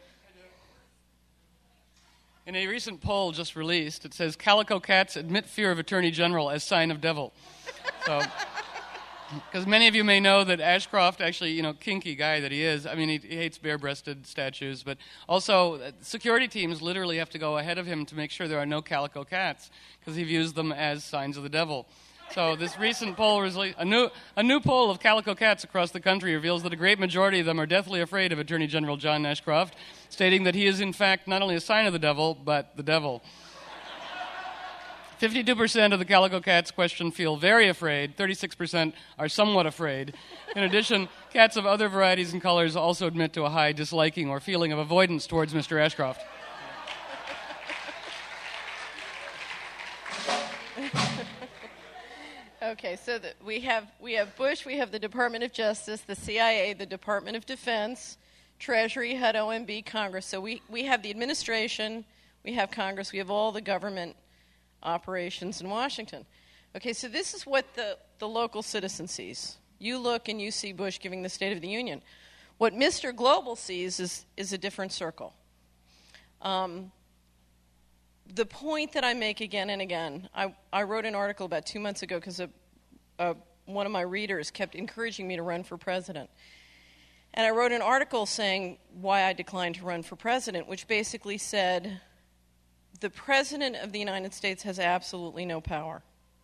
In a recent poll just released, it says, Calico cats admit fear of Attorney General as sign of devil. So, because many of you may know that Ashcroft, actually, kinky guy that he is, I mean, he hates bare-breasted statues, but also security teams literally have to go ahead of him to make sure there are no calico cats, because he views them as signs of the devil. So this recent poll, a new poll of calico cats across the country reveals that a great majority of them are deathly afraid of Attorney General John Ashcroft, stating that he is in fact not only a sign of the devil, but the devil. 52% of the calico cats questioned feel very afraid. 36% are somewhat afraid. In addition, cats of other varieties and colors also admit to a high disliking or feeling of avoidance towards Mr. Ashcroft. Okay, so we have Bush, we have the Department of Justice, the CIA, the Department of Defense, Treasury, HUD, OMB, Congress. So we have the administration, we have Congress, we have all the government operations in Washington. Okay, so this is what the local citizen sees. You look and you see Bush giving the State of the Union. What Mr. Global sees is a different circle. The point that I make again and again, I wrote an article about 2 months ago because one of my readers kept encouraging me to run for president. And I wrote an article saying why I declined to run for president, which basically said the President of the United States has absolutely no power.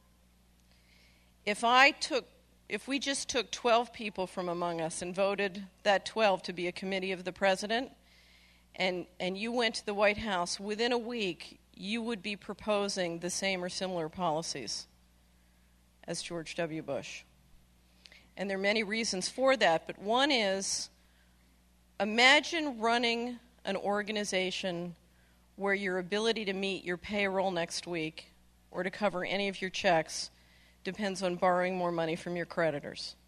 If we just took 12 people from among us and voted that 12 to be a committee of the President, and you went to the White House, within a week, you would be proposing the same or similar policies as George W. Bush. And there are many reasons for that, but one is, imagine running an organization where your ability to meet your payroll next week or to cover any of your checks depends on borrowing more money from your creditors.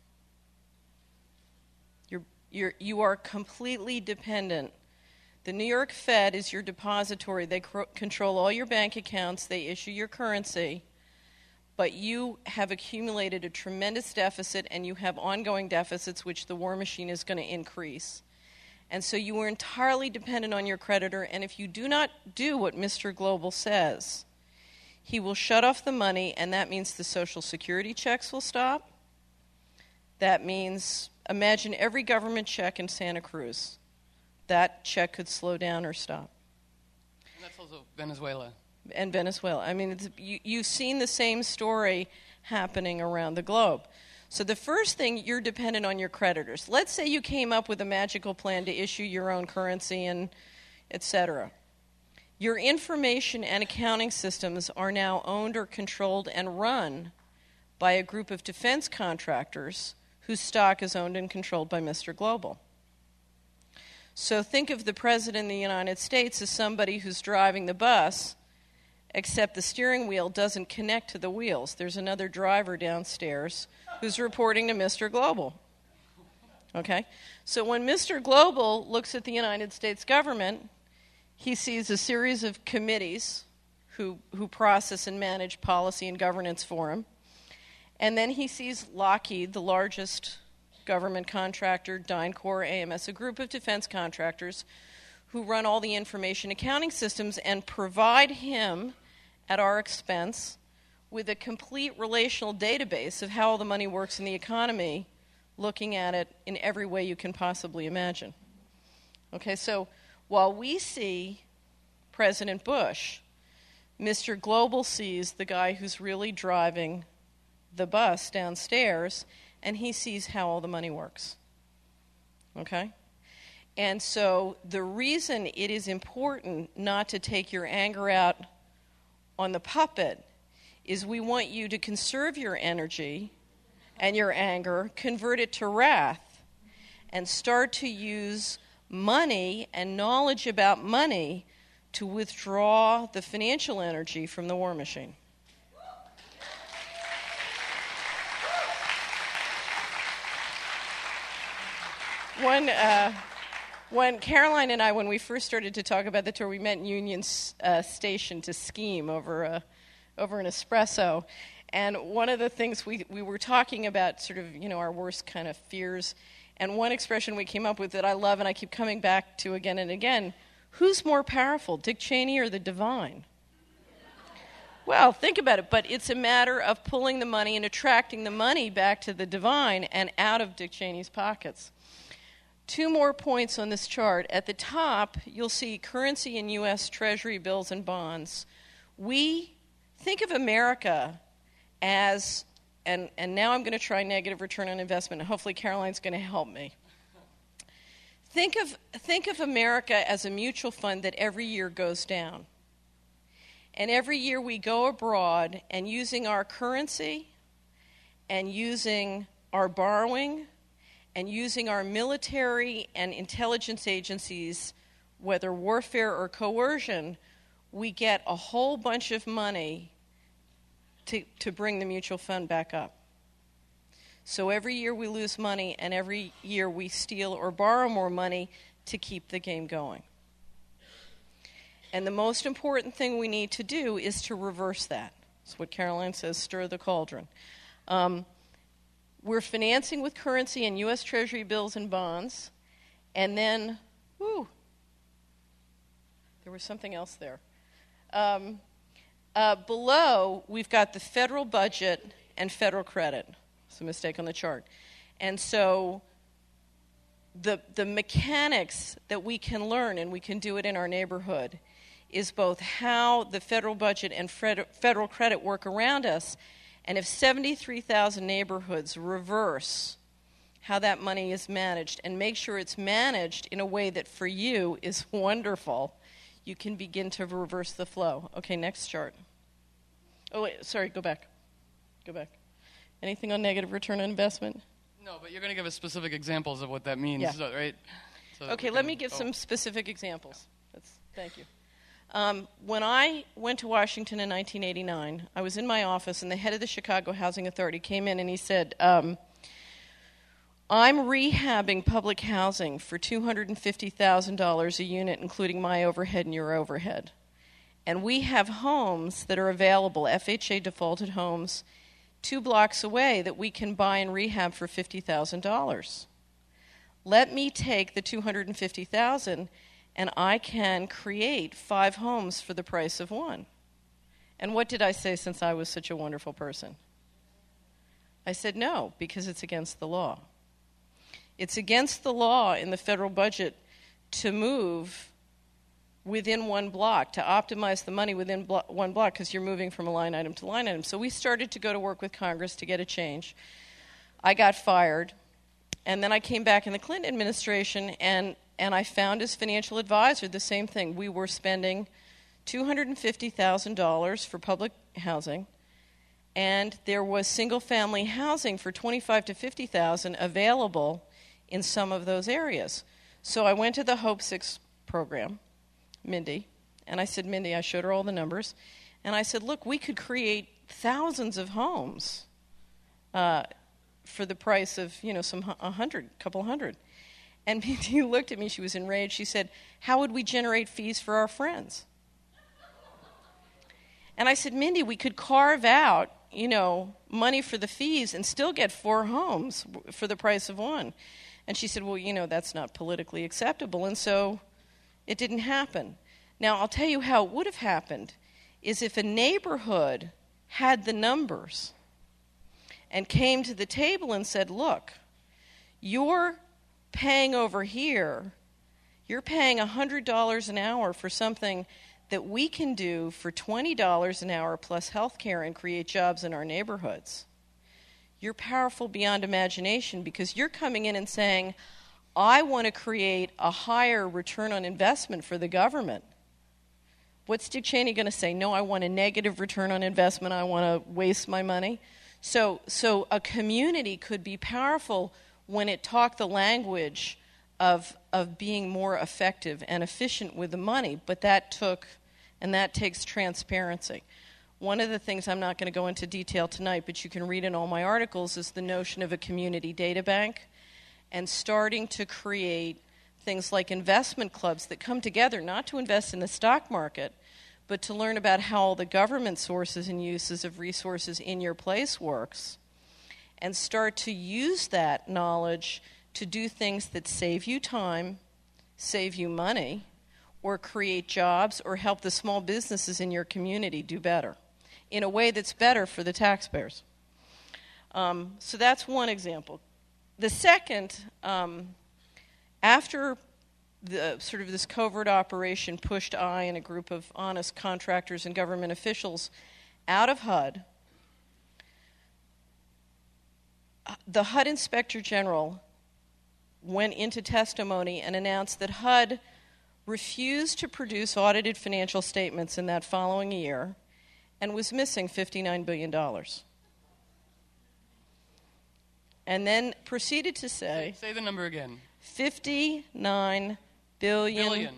You are completely dependent. The New York Fed is your depository. They control all your bank accounts. They issue your currency. But you have accumulated a tremendous deficit, and you have ongoing deficits, which the war machine is going to increase. And so you are entirely dependent on your creditor, and if you do not do what Mr. Global says, he will shut off the money, and that means the Social Security checks will stop. That means, imagine every government check in Santa Cruz. That check could slow down or stop. And that's also Venezuela. And Venezuela. I mean, you've seen the same story happening around the globe. So the first thing, you're dependent on your creditors. Let's say you came up with a magical plan to issue your own currency and et cetera. Your information and accounting systems are now owned or controlled and run by a group of defense contractors whose stock is owned and controlled by Mr. Global. So think of the President of the United States as somebody who's driving the bus, except the steering wheel doesn't connect to the wheels. There's another driver downstairs who's reporting to Mr. Global. Okay? So when Mr. Global looks at the United States government, he sees a series of committees who process and manage policy and governance for him. And then he sees Lockheed, the largest government contractor, DynCorp, AMS, a group of defense contractors who run all the information accounting systems and provide him, at our expense, with a complete relational database of how all the money works in the economy, looking at it in every way you can possibly imagine. Okay, so while we see President Bush, Mr. Global sees the guy who's really driving the bus downstairs, and he sees how all the money works. Okay? And so the reason it is important not to take your anger out on the puppet is we want you to conserve your energy and your anger, convert it to wrath, and start to use money and knowledge about money to withdraw the financial energy from the war machine. When Caroline and I, when we first started to talk about the tour, we met in Union Station to scheme over an espresso. And one of the things we were talking about, sort of, our worst kind of fears. And one expression we came up with that I love and I keep coming back to again and again: who's more powerful, Dick Cheney or the divine? Well, think about it. But it's a matter of pulling the money and attracting the money back to the divine and out of Dick Cheney's pockets. 2 more points on this chart. At the top, you'll see currency in U.S. Treasury bills and bonds. We think of America as, and now I'm going to try negative return on investment, and hopefully Caroline's going to help me. Think of America as a mutual fund that every year goes down. And every year we go abroad, and using our currency and using our borrowing and using our military and intelligence agencies, whether warfare or coercion, we get a whole bunch of money to bring the mutual fund back up. So every year we lose money, and every year we steal or borrow more money to keep the game going. And the most important thing we need to do is to reverse that. That's what Caroline says, stir the cauldron. We're financing with currency and U.S. Treasury bills and bonds. And then, there was something else there. Below, we've got the federal budget and federal credit. It's a mistake on the chart. And so the mechanics that we can learn, and we can do it in our neighborhood, is both how the federal budget and federal credit work around us. And if 73,000 neighborhoods reverse how that money is managed and make sure it's managed in a way that for you is wonderful, you can begin to reverse the flow. Okay, next chart. Oh, wait, sorry, go back. Anything on negative return on investment? No, but you're going to give us specific examples of what that means, Yeah. right? So Okay, let me give some specific examples. Thank you. When I went to Washington in 1989, I was in my office, and the head of the Chicago Housing Authority came in and he said, I'm rehabbing public housing for $250,000 a unit, including my overhead and your overhead. And we have homes that are available, FHA defaulted homes, 2 blocks away that we can buy and rehab for $50,000. Let me take the $250,000 and I can create 5 homes for the price of 1. And what did I say since I was such a wonderful person? I said no, because it's against the law. It's against the law in the federal budget to move within 1 block, to optimize the money within 1 block, because you're moving from a line item to line item. So we started to go to work with Congress to get a change. I got fired, and then I came back in the Clinton administration, and I found as financial advisor the same thing. We were spending $250,000 for public housing, and there was single-family housing for $25,000 to $50,000 available in some of those areas. So I went to the Hope 6 program, Mindy, and I said, Mindy, I showed her all the numbers, and I said, look, we could create thousands of homes for the price of, a couple hundred. And Mindy looked at me, she was enraged. She said, how would we generate fees for our friends? And I said, Mindy, we could carve out, money for the fees and still get 4 homes for the price of 1. And she said, well, that's not politically acceptable. And so it didn't happen. Now, I'll tell you how it would have happened, is if a neighborhood had the numbers and came to the table and said, look, you're paying over here, you're paying $100 an hour for something that we can do for $20 an hour plus health care and create jobs in our neighborhoods. You're powerful beyond imagination, because you're coming in and saying, I want to create a higher return on investment for the government. What's Dick Cheney going to say? No, I want a negative return on investment. I want to waste my money. So a community could be powerful when it talked the language of being more effective and efficient with the money, but that takes transparency. One of the things, I'm not going to go into detail tonight, but you can read in all my articles, is the notion of a community data bank and starting to create things like investment clubs that come together not to invest in the stock market, but to learn about how all the government sources and uses of resources in your place works, and start to use that knowledge to do things that save you time, save you money, or create jobs, or help the small businesses in your community do better in a way that's better for the taxpayers. So that's one example. The second, after the sort of this covert operation pushed I and a group of honest contractors and government officials out of HUD, the HUD Inspector General went into testimony and announced that HUD refused to produce audited financial statements in that following year and was missing $59 billion. And then proceeded to say... Say the number again. $59 billion.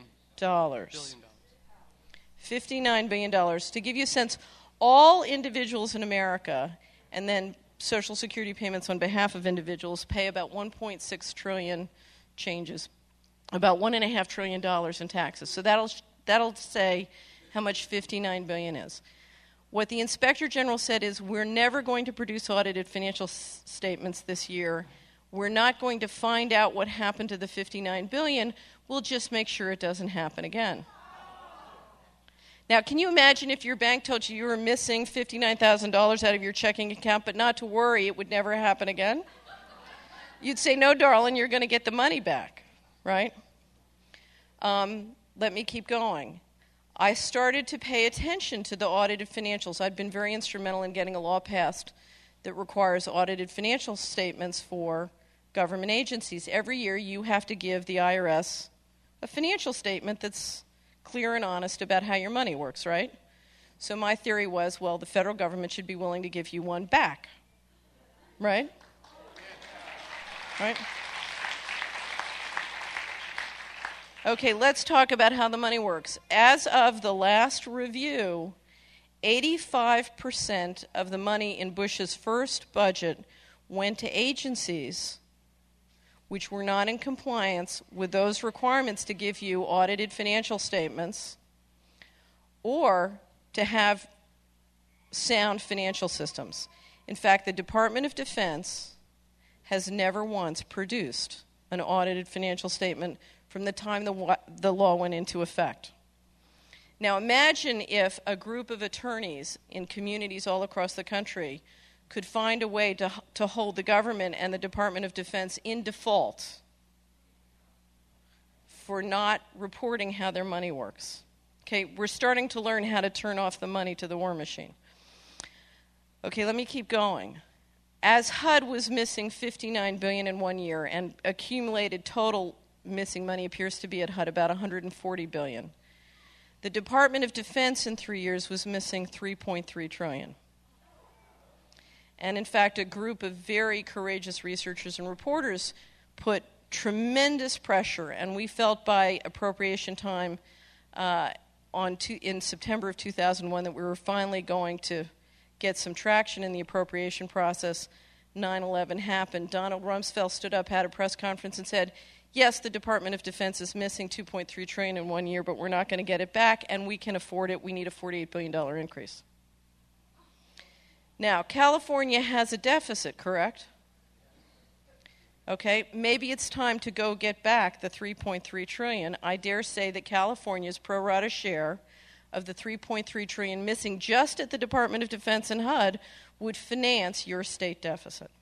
$59 billion. To give you a sense, all individuals in America, and then Social Security payments on behalf of individuals, pay about 1.6 trillion changes, about $1.5 trillion in taxes. So that'll say how much $59 billion is. What the Inspector General said is, we're never going to produce audited financial statements this year. We're not going to find out what happened to the $59 billion. We'll just make sure it doesn't happen again. Now, can you imagine if your bank told you were missing $59,000 out of your checking account, but not to worry, it would never happen again? You'd say, no, darling, you're going to get the money back, right? Let me keep going. I started to pay attention to the audited financials. I've been very instrumental in getting a law passed that requires audited financial statements for government agencies. Every year you have to give the IRS a financial statement that's clear and honest about how your money works, right? So my theory was, well, the federal government should be willing to give you one back, right? Right? Okay, let's talk about how the money works. As of the last review, 85% of the money in Bush's first budget went to agencies which were not in compliance with those requirements to give you audited financial statements or to have sound financial systems. In fact, the Department of Defense has never once produced an audited financial statement from the time the law went into effect. Now imagine if a group of attorneys in communities all across the country could find a way to hold the government and the Department of Defense in default for not reporting how their money works. Okay, we're starting to learn how to turn off the money to the war machine. Okay, let me keep going. As HUD was missing $59 billion in 1 year, and accumulated total missing money appears to be at HUD about $140 billion, the Department of Defense in 3 years was missing $3.3 trillion. And in fact, a group of very courageous researchers and reporters put tremendous pressure, and we felt by appropriation time in September of 2001 that we were finally going to get some traction in the appropriation process. 9/11 happened. Donald Rumsfeld stood up, had a press conference, and said, yes, the Department of Defense is missing $2.3 trillion in 1 year, but we're not going to get it back, and we can afford it. We need a $48 billion increase. Now, California has a deficit, correct? Okay, maybe it's time to go get back the $3.3 trillion. I dare say that California's pro rata share of the $3.3 trillion missing just at the Department of Defense and HUD would finance your state deficit.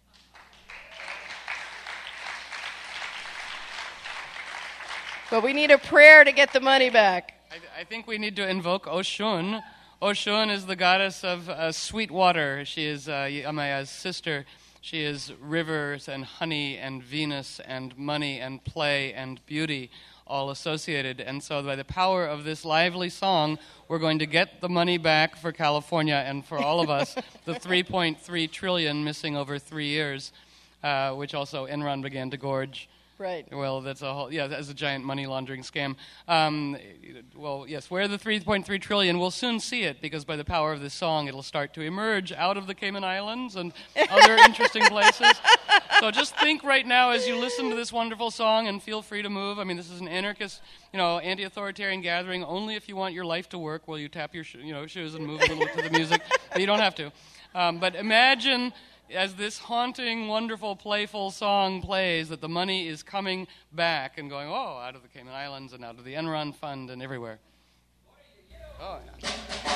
But we need a prayer to get the money back. I think we need to invoke Oshun. Oshun is the goddess of sweet water. She is Amaya's sister. She is rivers and honey and Venus and money and play and beauty all associated. And so by the power of this lively song, we're going to get the money back for California and for all of us, the $3.3 trillion missing over 3 years, which also Enron began to gorge Right. Well, that's a whole, that's a giant money laundering scam. Well, yes, where the 3.3 trillion, we'll soon see it, because by the power of this song, it'll start to emerge out of the Cayman Islands and other interesting places. So just think right now as you listen to this wonderful song, and feel free to move. I mean, this is an anarchist, anti-authoritarian gathering. Only if you want your life to work will you tap your shoes and move a little bit to the music. But you don't have to. But imagine, as this haunting, wonderful, playful song plays, that the money is coming back and going, out of the Cayman Islands and out of the Enron Fund and everywhere. Oh, yeah.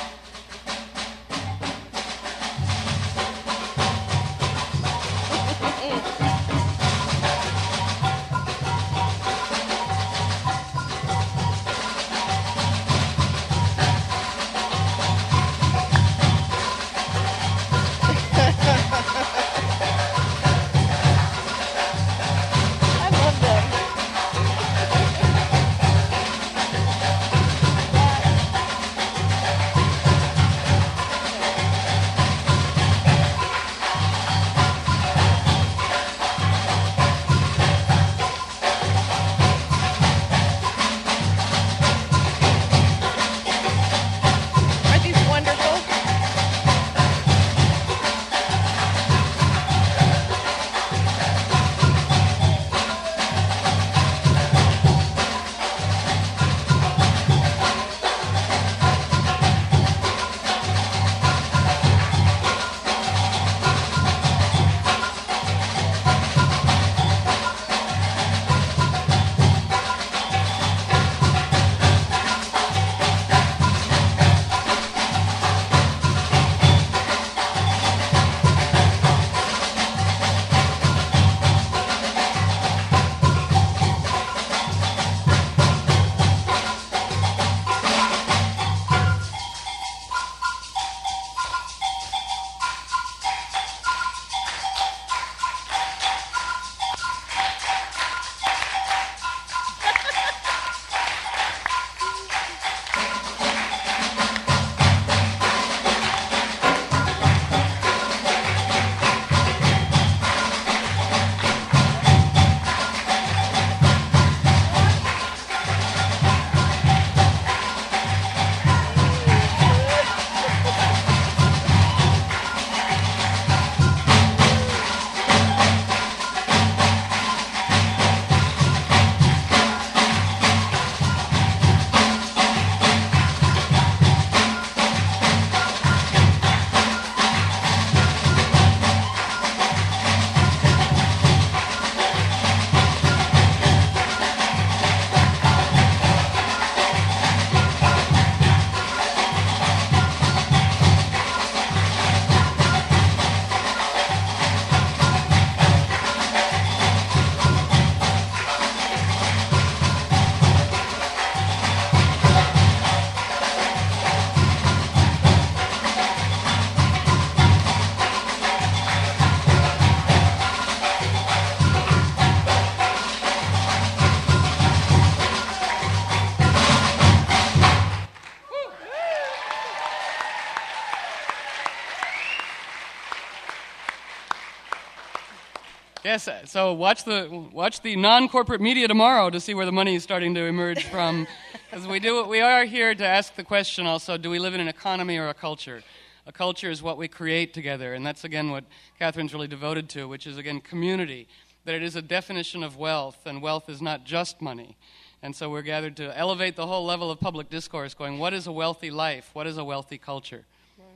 Yes, so watch the non-corporate media tomorrow to see where the money is starting to emerge from. Because we are here to ask the question also, do we live in an economy or a culture? A culture is what we create together, and that's, again, what Catherine's really devoted to, which is, again, community, that it is a definition of wealth, and wealth is not just money. And so we're gathered to elevate the whole level of public discourse, going, what is a wealthy life? What is a wealthy culture?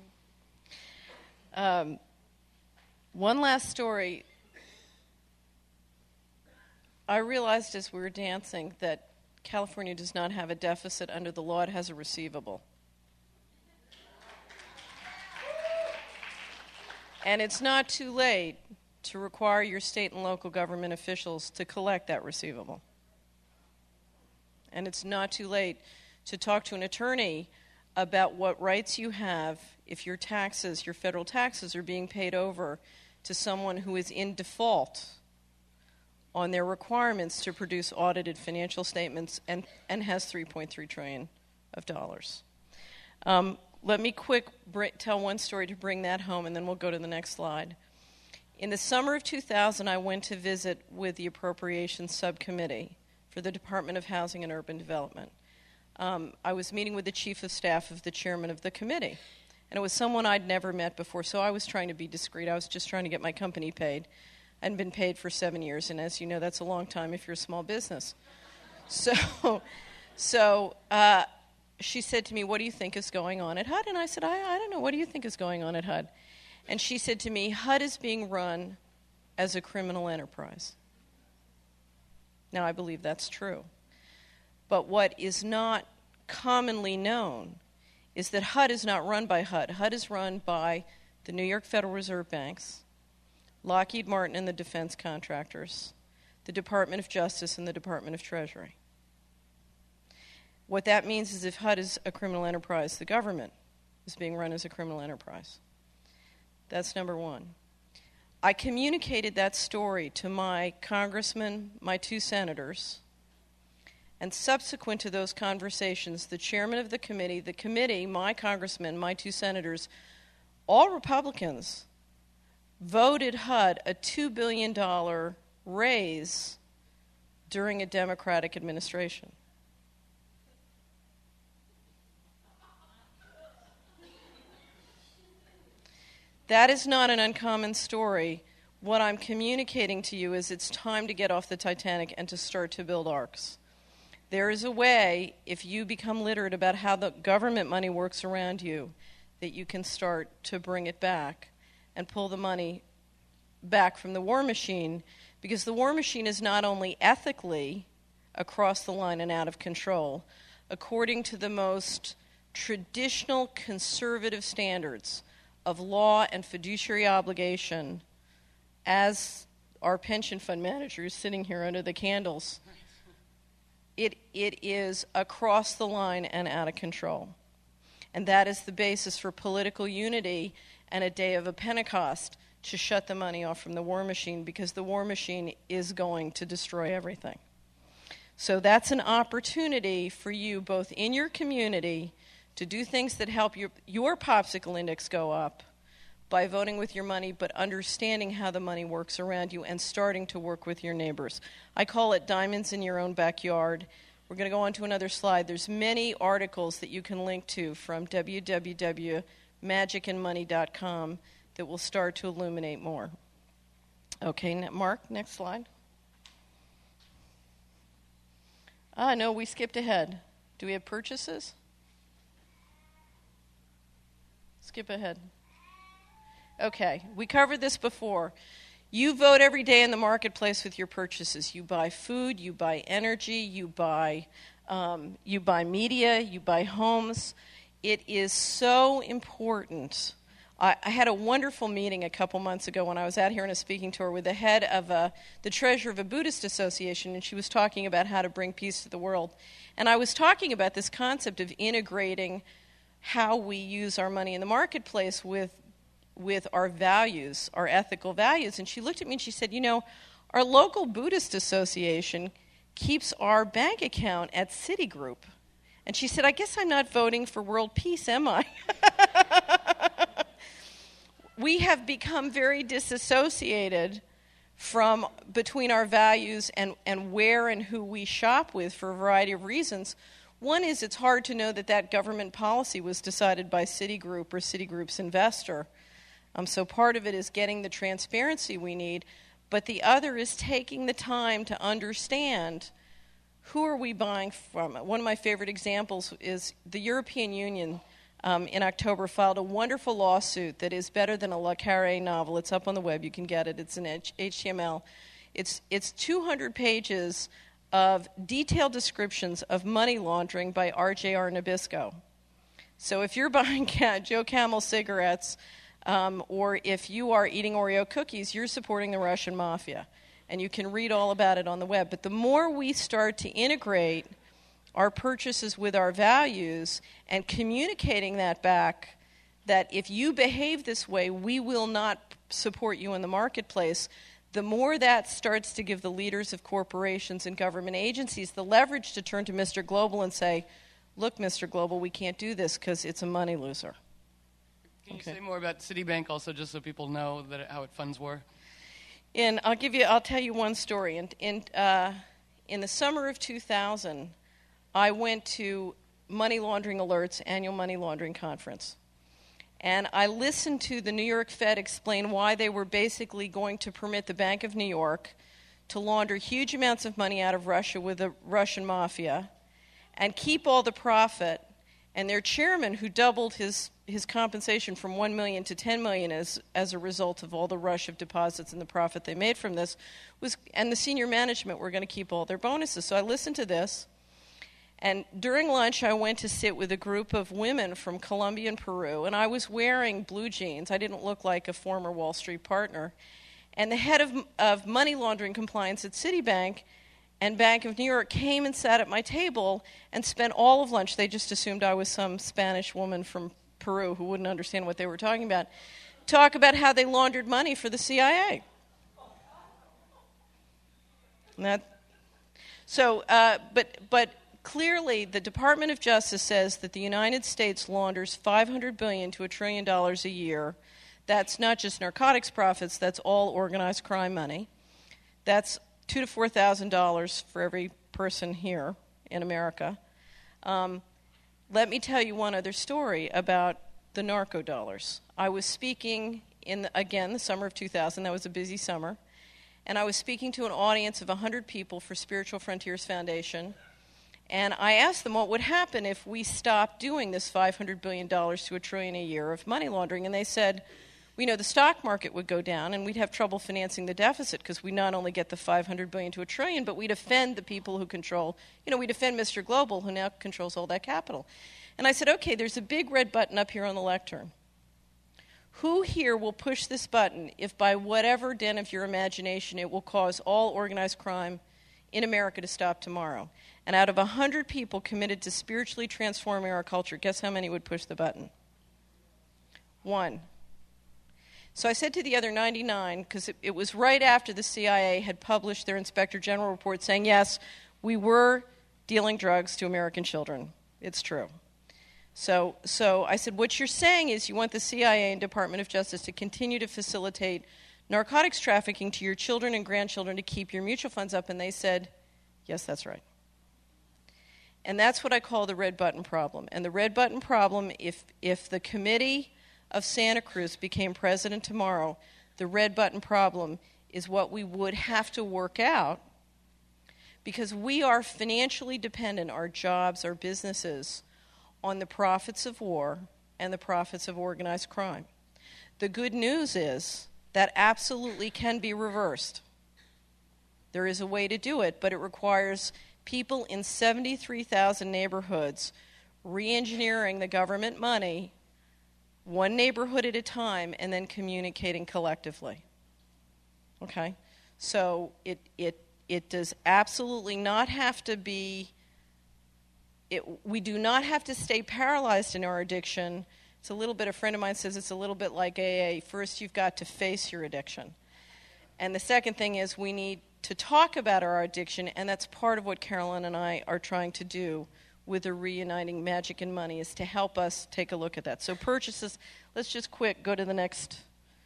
One last story. I realized as we were dancing that California does not have a deficit under the law. It has a receivable. And it's not too late to require your state and local government officials to collect that receivable. And it's not too late to talk to an attorney about what rights you have if your taxes, your federal taxes, are being paid over to someone who is in default on their requirements to produce audited financial statements and has $3.3 trillion of dollars. Let me tell one story to bring that home, and then we'll go to the next slide. In the summer of 2000, I went to visit with the Appropriations Subcommittee for the Department of Housing and Urban Development. I was meeting with the Chief of Staff of the Chairman of the committee, and it was someone I'd never met before, so I was trying to be discreet. I was just trying to get my company paid. I hadn't been paid for 7 years, and as you know, that's a long time if you're a small business. So she said to me, "What do you think is going on at HUD?" And I said, I don't know. What do you think is going on at HUD? And she said to me, "HUD is being run as a criminal enterprise." Now, I believe that's true. But what is not commonly known is that HUD is not run by HUD. HUD is run by the New York Federal Reserve Banks, Lockheed Martin and the defense contractors, the Department of Justice and the Department of Treasury. What that means is if HUD is a criminal enterprise, the government is being run as a criminal enterprise. That's number one. I communicated that story to my congressman, my 2 senators, and subsequent to those conversations, the chairman of the committee, my congressman, my 2 senators, all Republicans, voted HUD a $2 billion raise during a Democratic administration. That is not an uncommon story. What I'm communicating to you is it's time to get off the Titanic and to start to build arcs. There is a way, if you become literate about how the government money works around you, that you can start to bring it back and pull the money back from the war machine, because the war machine is not only ethically across the line and out of control, according to the most traditional conservative standards of law and fiduciary obligation, as our pension fund manager is sitting here under the candles, it is across the line and out of control. And that is the basis for political unity and a day of a Pentecost to shut the money off from the war machine, because the war machine is going to destroy everything. So that's an opportunity for you, both in your community, to do things that help your popsicle index go up by voting with your money, but understanding how the money works around you and starting to work with your neighbors. I call it diamonds in your own backyard. We're going to go on to another slide. There's many articles that you can link to from www.magicandmoney.com that will start to illuminate more. Okay, Mark, next slide. No, we skipped ahead. Do we have purchases? Skip ahead. Okay, we covered this before. You vote every day in the marketplace with your purchases. You buy food, you buy energy, you buy media, you buy homes. It is so important. I had a wonderful meeting a couple months ago when I was out here on a speaking tour with the head of the treasurer of a Buddhist association, and she was talking about how to bring peace to the world. And I was talking about this concept of integrating how we use our money in the marketplace with our values, our ethical values. And she looked at me and she said, our local Buddhist association keeps our bank account at Citigroup. And she said, I guess I'm not voting for world peace, am I? We have become very disassociated between our values and where and who we shop with for a variety of reasons. One is it's hard to know that government policy was decided by Citigroup or Citigroup's investor. So part of it is getting the transparency we need, but the other is taking the time to understand who are we buying from. One of my favorite examples is the European Union in October filed a wonderful lawsuit that is better than a Le Carré novel. It's up on the web. You can get it. It's in HTML. It's 200 pages of detailed descriptions of money laundering by RJR Nabisco. So if you're buying Joe Camel cigarettes, or if you are eating Oreo cookies, you're supporting the Russian mafia. And you can read all about it on the web. But the more we start to integrate our purchases with our values and communicating that back, that if you behave this way, we will not support you in the marketplace, the more that starts to give the leaders of corporations and government agencies the leverage to turn to Mr. Global and say, look, Mr. Global, we can't do this because it's a money loser. Can you say more about Citibank also, just so people know how it funds war? I'll tell you one story. In the summer of 2000, I went to Money Laundering Alert's annual money laundering conference. And I listened to the New York Fed explain why they were basically going to permit the Bank of New York to launder huge amounts of money out of Russia with the Russian mafia and keep all the profit. And their chairman, who doubled his compensation from $1 million to $10 million as a result of all the rush of deposits and the profit they made from this, and the senior management were going to keep all their bonuses. So I listened to this. And during lunch, I went to sit with a group of women from Colombia and Peru, and I was wearing blue jeans. I didn't look like a former Wall Street partner. And the head of money laundering compliance at Citibank and Bank of New York came and sat at my table and spent all of lunch. They just assumed I was some Spanish woman from Peru who wouldn't understand what they were talking about. Talk about how they laundered money for the CIA. But clearly, the Department of Justice says that the United States launders $500 billion to $1 trillion a year. That's not just narcotics profits, that's all organized crime money. That's $2,000 to $4,000 for every person here in America. Let me tell you one other story about the narco dollars. I was speaking in, the summer of 2000. That was a busy summer. And I was speaking to an audience of 100 people for Spiritual Frontiers Foundation. And I asked them what would happen if we stopped doing this $500 billion to $1 trillion a year of money laundering. And they said, we know the stock market would go down and we'd have trouble financing the deficit because we not only get the $500 billion to $1 trillion, but we'd offend the people who control, we'd offend Mr. Global, who now controls all that capital. And I said, okay, there's a big red button up here on the lectern. Who here will push this button if by whatever den of your imagination it will cause all organized crime in America to stop tomorrow? And out of 100 people committed to spiritually transforming our culture, guess how many would push the button? One. So I said to the other 99, because it was right after the CIA had published their Inspector General report saying, yes, we were dealing drugs to American children. It's true. So I said, what you're saying is you want the CIA and Department of Justice to continue to facilitate narcotics trafficking to your children and grandchildren to keep your mutual funds up. And they said, yes, that's right. And that's what I call the red button problem. And the red button problem, if the committee of Santa Cruz became president tomorrow, the red button problem is what we would have to work out because we are financially dependent, our jobs, our businesses, on the profits of war and the profits of organized crime. The good news is that absolutely can be reversed. There is a way to do it, but it requires people in 73,000 neighborhoods re-engineering the government money one neighborhood at a time, and then communicating collectively. Okay? So it does absolutely not have to be, we do not have to stay paralyzed in our addiction. It's a little bit, a friend of mine says it's a little bit like AA. First, you've got to face your addiction. And the second thing is we need to talk about our addiction, and that's part of what Carolyn and I are trying to do with the Reuniting Magic and Money, is to help us take a look at that. So purchases, let's just go to the next,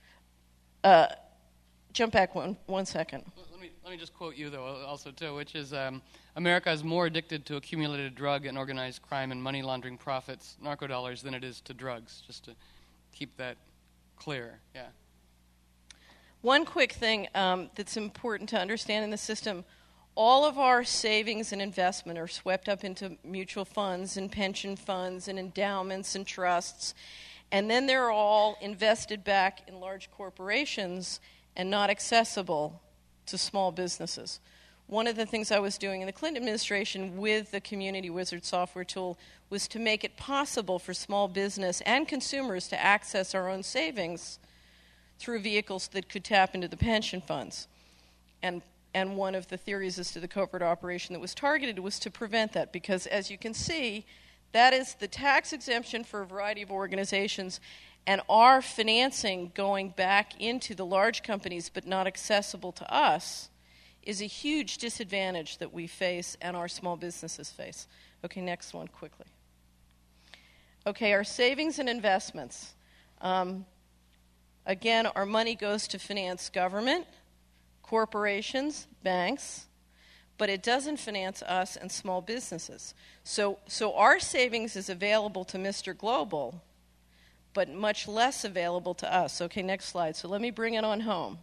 jump back one second. Let me just quote you, though, also, too, which is, America is more addicted to accumulated drug and organized crime and money laundering profits, narco dollars, than it is to drugs, just to keep that clear, yeah. One quick thing that's important to understand in the system, all of our savings and investment are swept up into mutual funds and pension funds and endowments and trusts, and then they're all invested back in large corporations and not accessible to small businesses. One of the things I was doing in the Clinton administration with the Community Wizard software tool was to make it possible for small business and consumers to access our own savings through vehicles that could tap into the pension funds. And one of the theories as to the covert operation that was targeted was to prevent that, because as you can see, that is the tax exemption for a variety of organizations, and our financing going back into the large companies but not accessible to us is a huge disadvantage that we face and our small businesses face. Okay, next one quickly. Okay, our savings and investments. Again, our money goes to finance government, corporations, banks, but it doesn't finance us and small businesses. So our savings is available to Mr. Global, but much less available to us. Okay, next slide. So let me bring it on home.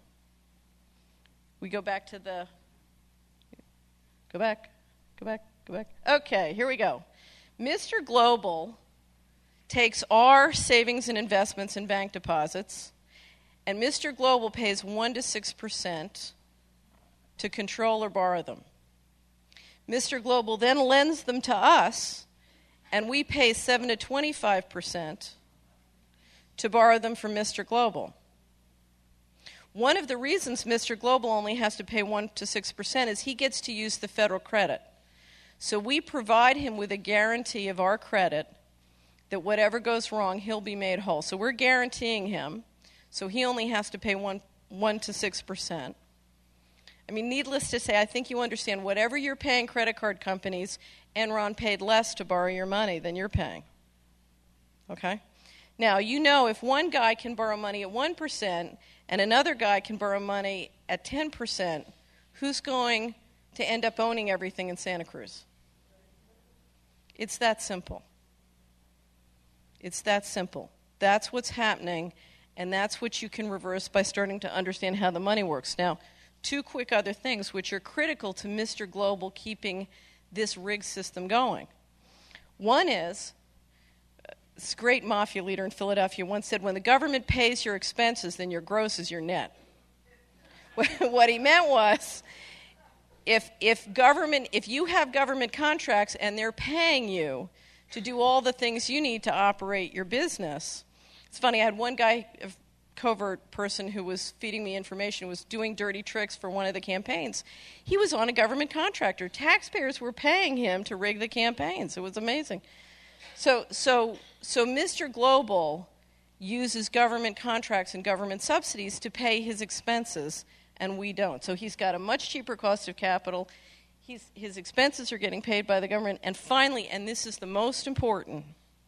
We go back to the... Go back. Okay, here we go. Mr. Global takes our savings and investments and bank deposits, and Mr. Global pays 1% to 6% to control or borrow them. Mr. Global then lends them to us, and we pay 7% to 25% to borrow them from Mr. Global. One of the reasons Mr. Global only has to pay 1% to 6% is he gets to use the federal credit. So we provide him with a guarantee of our credit that whatever goes wrong, he'll be made whole. So we're guaranteeing him, so he only has to pay 1% to 6%. I mean, needless to say, I think you understand whatever you're paying credit card companies, Enron paid less to borrow your money than you're paying. Okay? Now, you know if one guy can borrow money at 1% and another guy can borrow money at 10%, who's going to end up owning everything in Santa Cruz? It's that simple. It's that simple. That's what's happening, and that's what you can reverse by starting to understand how the money works. Now, two quick other things which are critical to Mr. Global keeping this rigged system going. One is, this great mafia leader in Philadelphia once said, when the government pays your expenses, then your gross is your net. What he meant was, if you have government contracts and they're paying you to do all the things you need to operate your business. It's funny, I had one guy, a covert person who was feeding me information, was doing dirty tricks for one of the campaigns. He was on a government contractor. Taxpayers were paying him to rig the campaigns. It was amazing. So Mr. Global uses government contracts and government subsidies to pay his expenses, and we don't. So he's got a much cheaper cost of capital. His expenses are getting paid by the government. And finally, and this is the most important,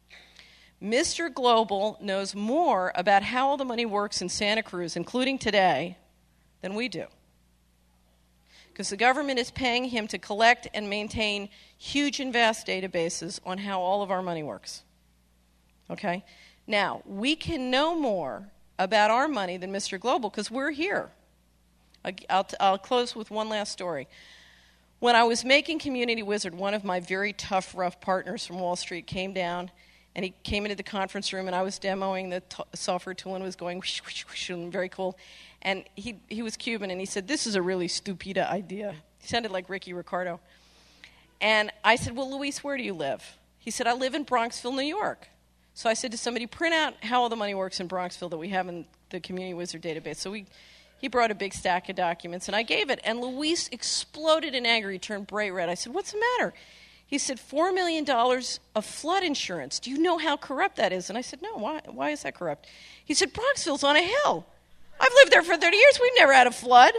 Mr. Global knows more about how all the money works in Santa Cruz, including today, than we do. Because the government is paying him to collect and maintain huge and vast databases on how all of our money works. Okay? Now, we can know more about our money than Mr. Global because we're here. I'll close with one last story. When I was making Community Wizard, one of my very tough, rough partners from Wall Street came down, and he came into the conference room, and I was demoing the software tool, and it was going whoosh, whoosh, whoosh, and very cool. And he was Cuban, and he said, this is a really stupida idea. He sounded like Ricky Ricardo. And I said, well, Luis, where do you live? He said, I live in Bronxville, New York. So I said to somebody, print out how all the money works in Bronxville that we have in the Community Wizard database. So he brought a big stack of documents, and I gave it. And Luis exploded in anger. He turned bright red. I said, what's the matter? He said, $4 million of flood insurance. Do you know how corrupt that is? And I said, no, why is that corrupt? He said, Bronxville's on a hill. I've lived there for 30 years. We've never had a flood.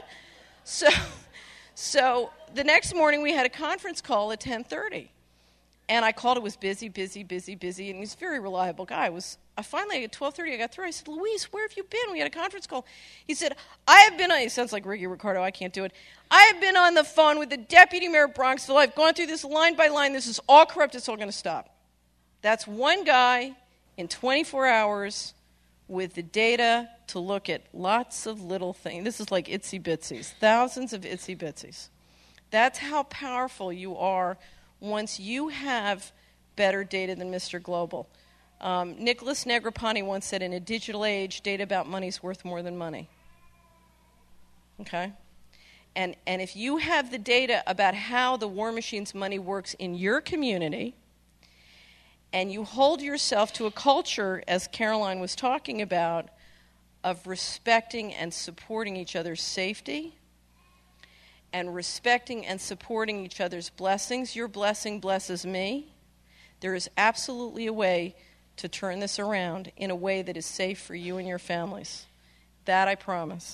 So the next morning we had a conference call at 10:30. And I called. It was busy. And he's a very reliable guy. Finally, at 12:30, I got through. I said, Luis, where have you been? We had a conference call. He said, he sounds like Ricky Ricardo. I can't do it. I have been on the phone with the deputy mayor of Bronxville. I've gone through this line by line. This is all corrupt. It's all going to stop. That's one guy in 24 hours with the data to look at lots of little things. This is like itsy bitsies, thousands of itsy bitsies. That's how powerful you are once you have better data than Mr. Global. Nicholas Negroponte once said, in a digital age, data about money is worth more than money. Okay? And if you have the data about how the war machine's money works in your community, and you hold yourself to a culture, as Caroline was talking about, of respecting and supporting each other's safety, and respecting and supporting each other's blessings, your blessing blesses me, there is absolutely a way to turn this around in a way that is safe for you and your families. That I promise.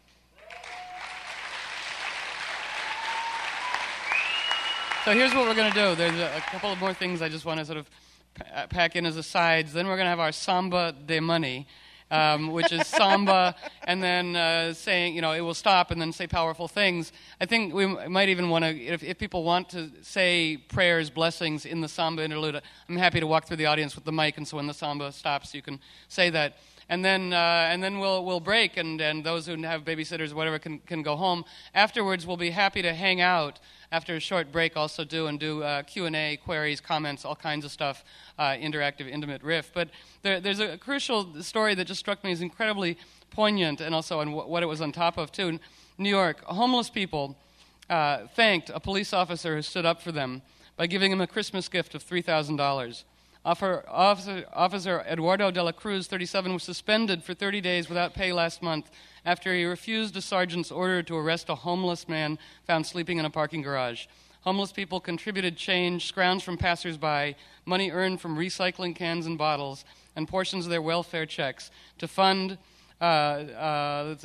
So here's what we're going to do. There's a couple of more things I just want to sort of pack in as asides. Then we're going to have our Samba de Money. which is samba, and then saying, it will stop, and then say powerful things. I think we might even want to, if people want to say prayers, blessings in the samba interlude, I'm happy to walk through the audience with the mic, and so when the samba stops, you can say that. And then we'll break, and those who have babysitters or whatever can go home. Afterwards, we'll be happy to hang out after a short break, also do Q&A, queries, comments, all kinds of stuff, interactive, intimate riff. But there's a crucial story that just struck me as incredibly poignant, and also on what it was on top of, too. In New York, homeless people thanked a police officer who stood up for them by giving him a Christmas gift of $3,000. Officer Eduardo de la Cruz, 37, was suspended for 30 days without pay last month after he refused a sergeant's order to arrest a homeless man found sleeping in a parking garage. Homeless people contributed change, scrounge from passersby, money earned from recycling cans and bottles, and portions of their welfare checks to fund to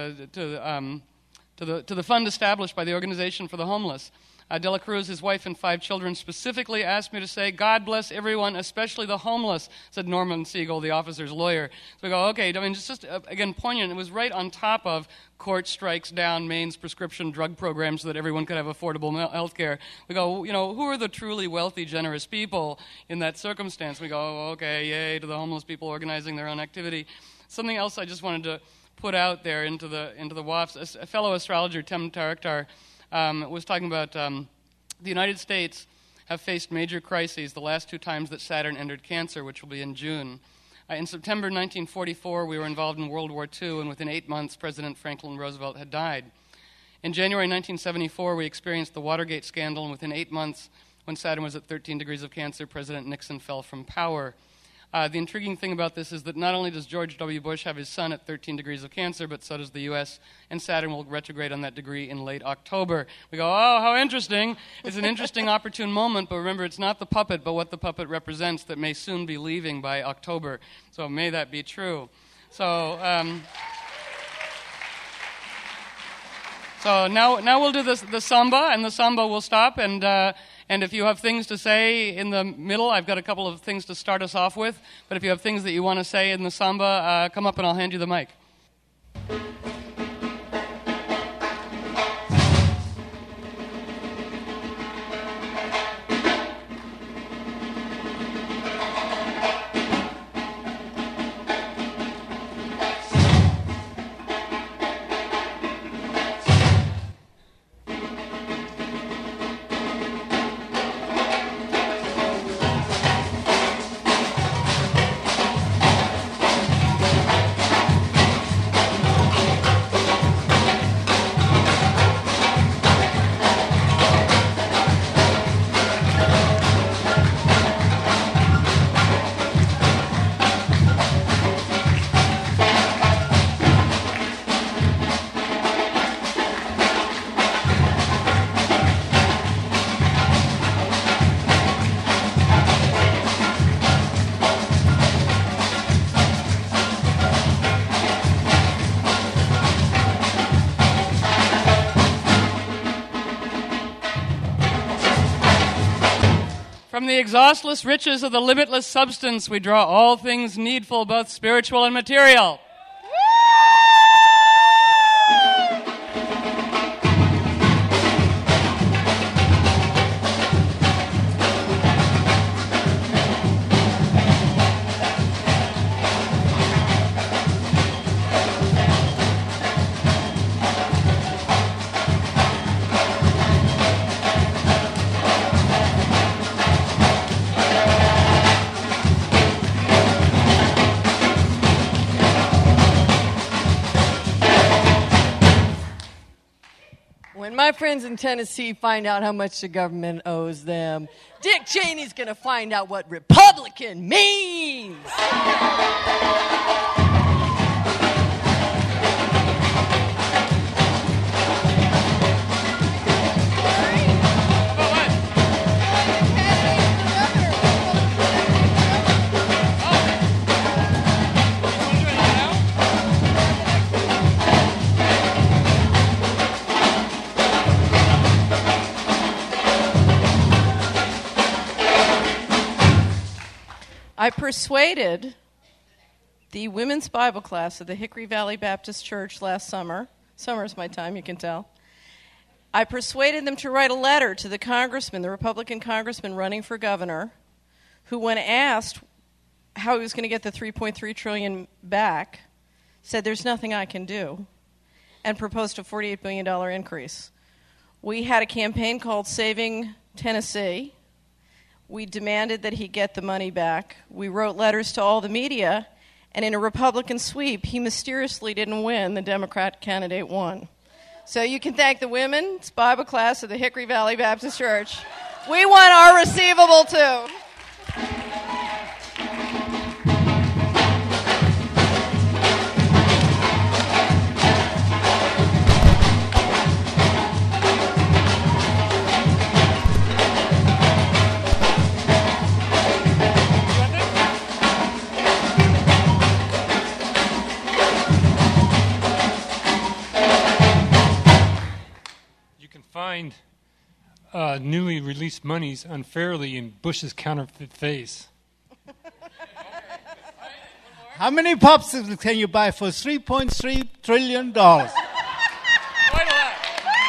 the fund established by the Organization for the Homeless. De la Cruz, his wife, and 5 children specifically asked me to say, "God bless everyone, especially the homeless," said Norman Siegel, the officer's lawyer. So we go, okay, just again, poignant. It was right on top of court strikes down Maine's prescription drug program so that everyone could have affordable health care. We go, who are the truly wealthy, generous people in that circumstance? We go, okay, yay to the homeless people organizing their own activity. Something else I just wanted to put out there into the wafts. A fellow astrologer, Tem Taraktar, was talking about the United States have faced major crises the last 2 times that Saturn entered Cancer, which will be in June. In September 1944, we were involved in World War II, and within 8 months, President Franklin Roosevelt had died. In January 1974, we experienced the Watergate scandal, and within 8 months, when Saturn was at 13 degrees of Cancer, President Nixon fell from power. The intriguing thing about this is that not only does George W. Bush have his son at 13 degrees of Cancer, but so does the U.S., and Saturn will retrograde on that degree in late October. We go, oh, how interesting. It's an interesting, opportune moment, but remember, it's not the puppet, but what the puppet represents that may soon be leaving by October. So may that be true. So now we'll do the samba, and the samba will stop, and if you have things to say in the middle, I've got a couple of things to start us off with. But if you have things that you want to say in the samba, come up and I'll hand you the mic. From the exhaustless riches of the limitless substance, we draw all things needful, both spiritual and material. When my friends in Tennessee find out how much the government owes them, Dick Cheney's going to find out what Republican means. I persuaded the women's Bible class at the Hickory Valley Baptist Church last summer. Summer's my time, you can tell. I persuaded them to write a letter to the congressman, the Republican congressman running for governor, who, when asked how he was going to get the $3.3 trillion back, said, "There's nothing I can do," and proposed a $48 billion increase. We had a campaign called Saving Tennessee. We demanded that he get the money back. We wrote letters to all the media, and in a Republican sweep, he mysteriously didn't win. The Democrat candidate won. So you can thank the women's Bible class of the Hickory Valley Baptist Church. We want our receivable, too. Find newly released monies unfairly in Bush's counterfeit face. How many popsicles can you buy for $3.3 trillion? Quite a lot.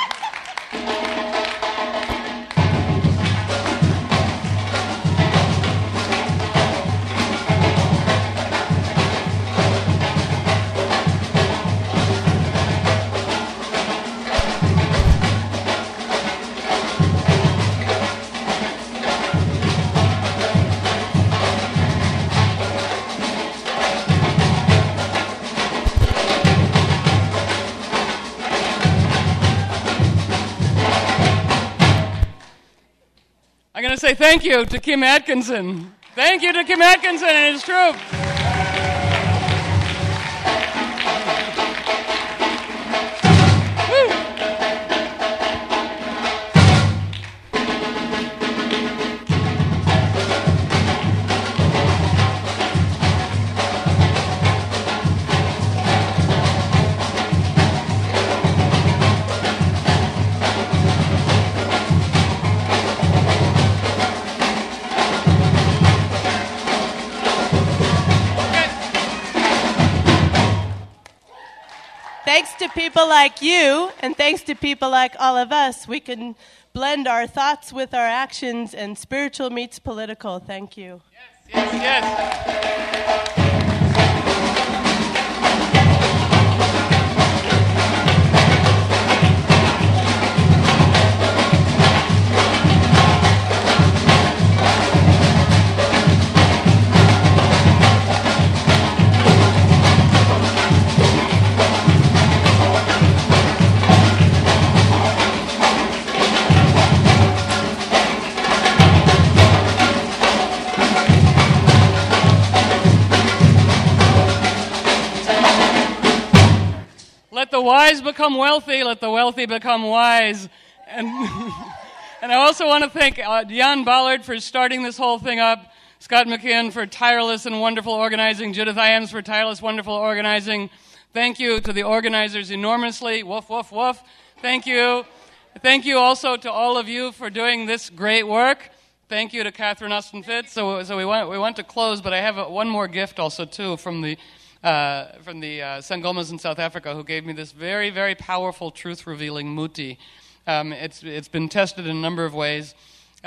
I'm going to say thank you to Kim Atkinson. Thank you to Kim Atkinson and his troop. Thanks to people like you, and thanks to people like all of us, we can blend our thoughts with our actions, and spiritual meets political. Thank you. Yes, yes. Let the wise become wealthy, let the wealthy become wise. And and I also want to thank Jan Ballard for starting this whole thing up, Scott McKeon for tireless and wonderful organizing, Judith Iams for tireless, wonderful organizing. Thank you to the organizers enormously. Woof, woof, woof. Thank you. Thank you also to all of you for doing this great work. Thank you to Catherine Austin Fitz. So we want to close, but I have one more gift also too from the Sangomas in South Africa, who gave me this very, very powerful truth-revealing muti. It's been tested in a number of ways.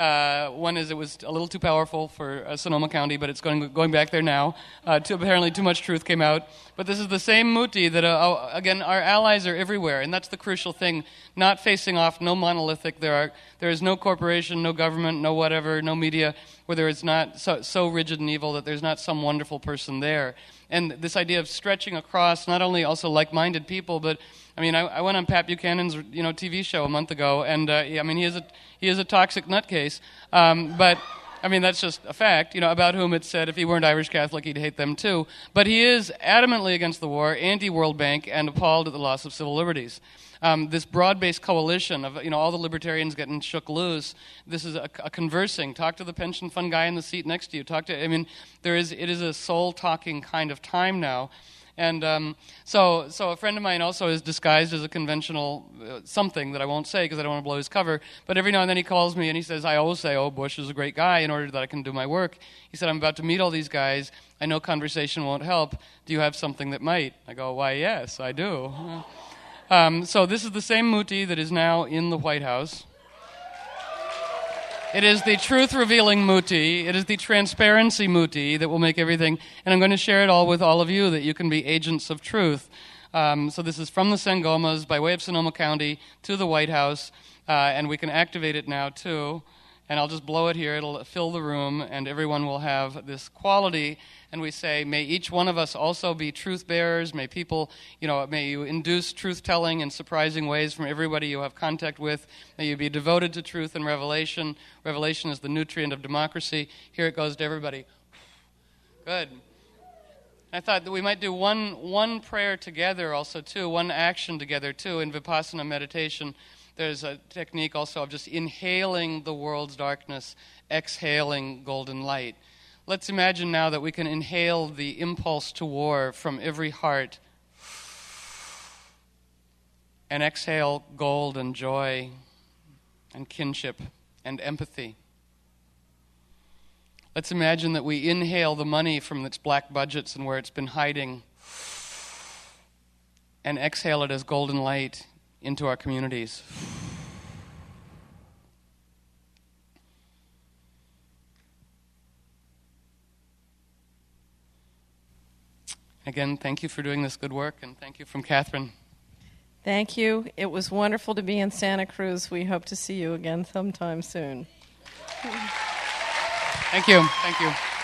One is it was a little too powerful for Sonoma County, but it's going back there now. Apparently too much truth came out. But this is the same muti that, again, our allies are everywhere, and that's the crucial thing. Not facing off, no monolithic. There is no corporation, no government, no whatever, no media, where there is not so rigid and evil that there's not some wonderful person there. And this idea of stretching across not only also like-minded people, but I mean, I went on Pat Buchanan's TV show a month ago, and I mean, he is a toxic nutcase, but I mean, that's just a fact, about whom it's said if he weren't Irish Catholic, he'd hate them too. But he is adamantly against the war, anti-World Bank, and appalled at the loss of civil liberties. This broad-based coalition of all the libertarians getting shook loose. This is a conversing. Talk to the pension fund guy in the seat next to you. It is a soul-talking kind of time now. And so a friend of mine also is disguised as a conventional something that I won't say because I don't want to blow his cover. But every now and then he calls me and he says, I always say, oh, Bush is a great guy in order that I can do my work. He said, I'm about to meet all these guys. I know conversation won't help. Do you have something that might? I go, why, yes, I do. So this is the same Muti that is now in the White House. It is the truth-revealing Muti. It is the transparency Muti that will make everything. And I'm going to share it all with all of you, that you can be agents of truth. So this is from the Sangomas by way of Sonoma County to the White House. And we can activate it now, too. And I'll just blow it here. It'll fill the room, and everyone will have this quality. And we say, may each one of us also be truth bearers. May people, may you induce truth-telling in surprising ways from everybody you have contact with. May you be devoted to truth and revelation. Revelation is the nutrient of democracy. Here it goes to everybody. Good. I thought that we might do one prayer together also, too, one action together, too, in Vipassana meditation. There's a technique also of just inhaling the world's darkness, exhaling golden light. Let's imagine now that we can inhale the impulse to war from every heart and exhale gold and joy and kinship and empathy. Let's imagine that we inhale the money from its black budgets and where it's been hiding and exhale it as golden light into our communities. Again, thank you for doing this good work, and thank you from Catherine. Thank you. It was wonderful to be in Santa Cruz. We hope to see you again sometime soon. Thank you. Thank you.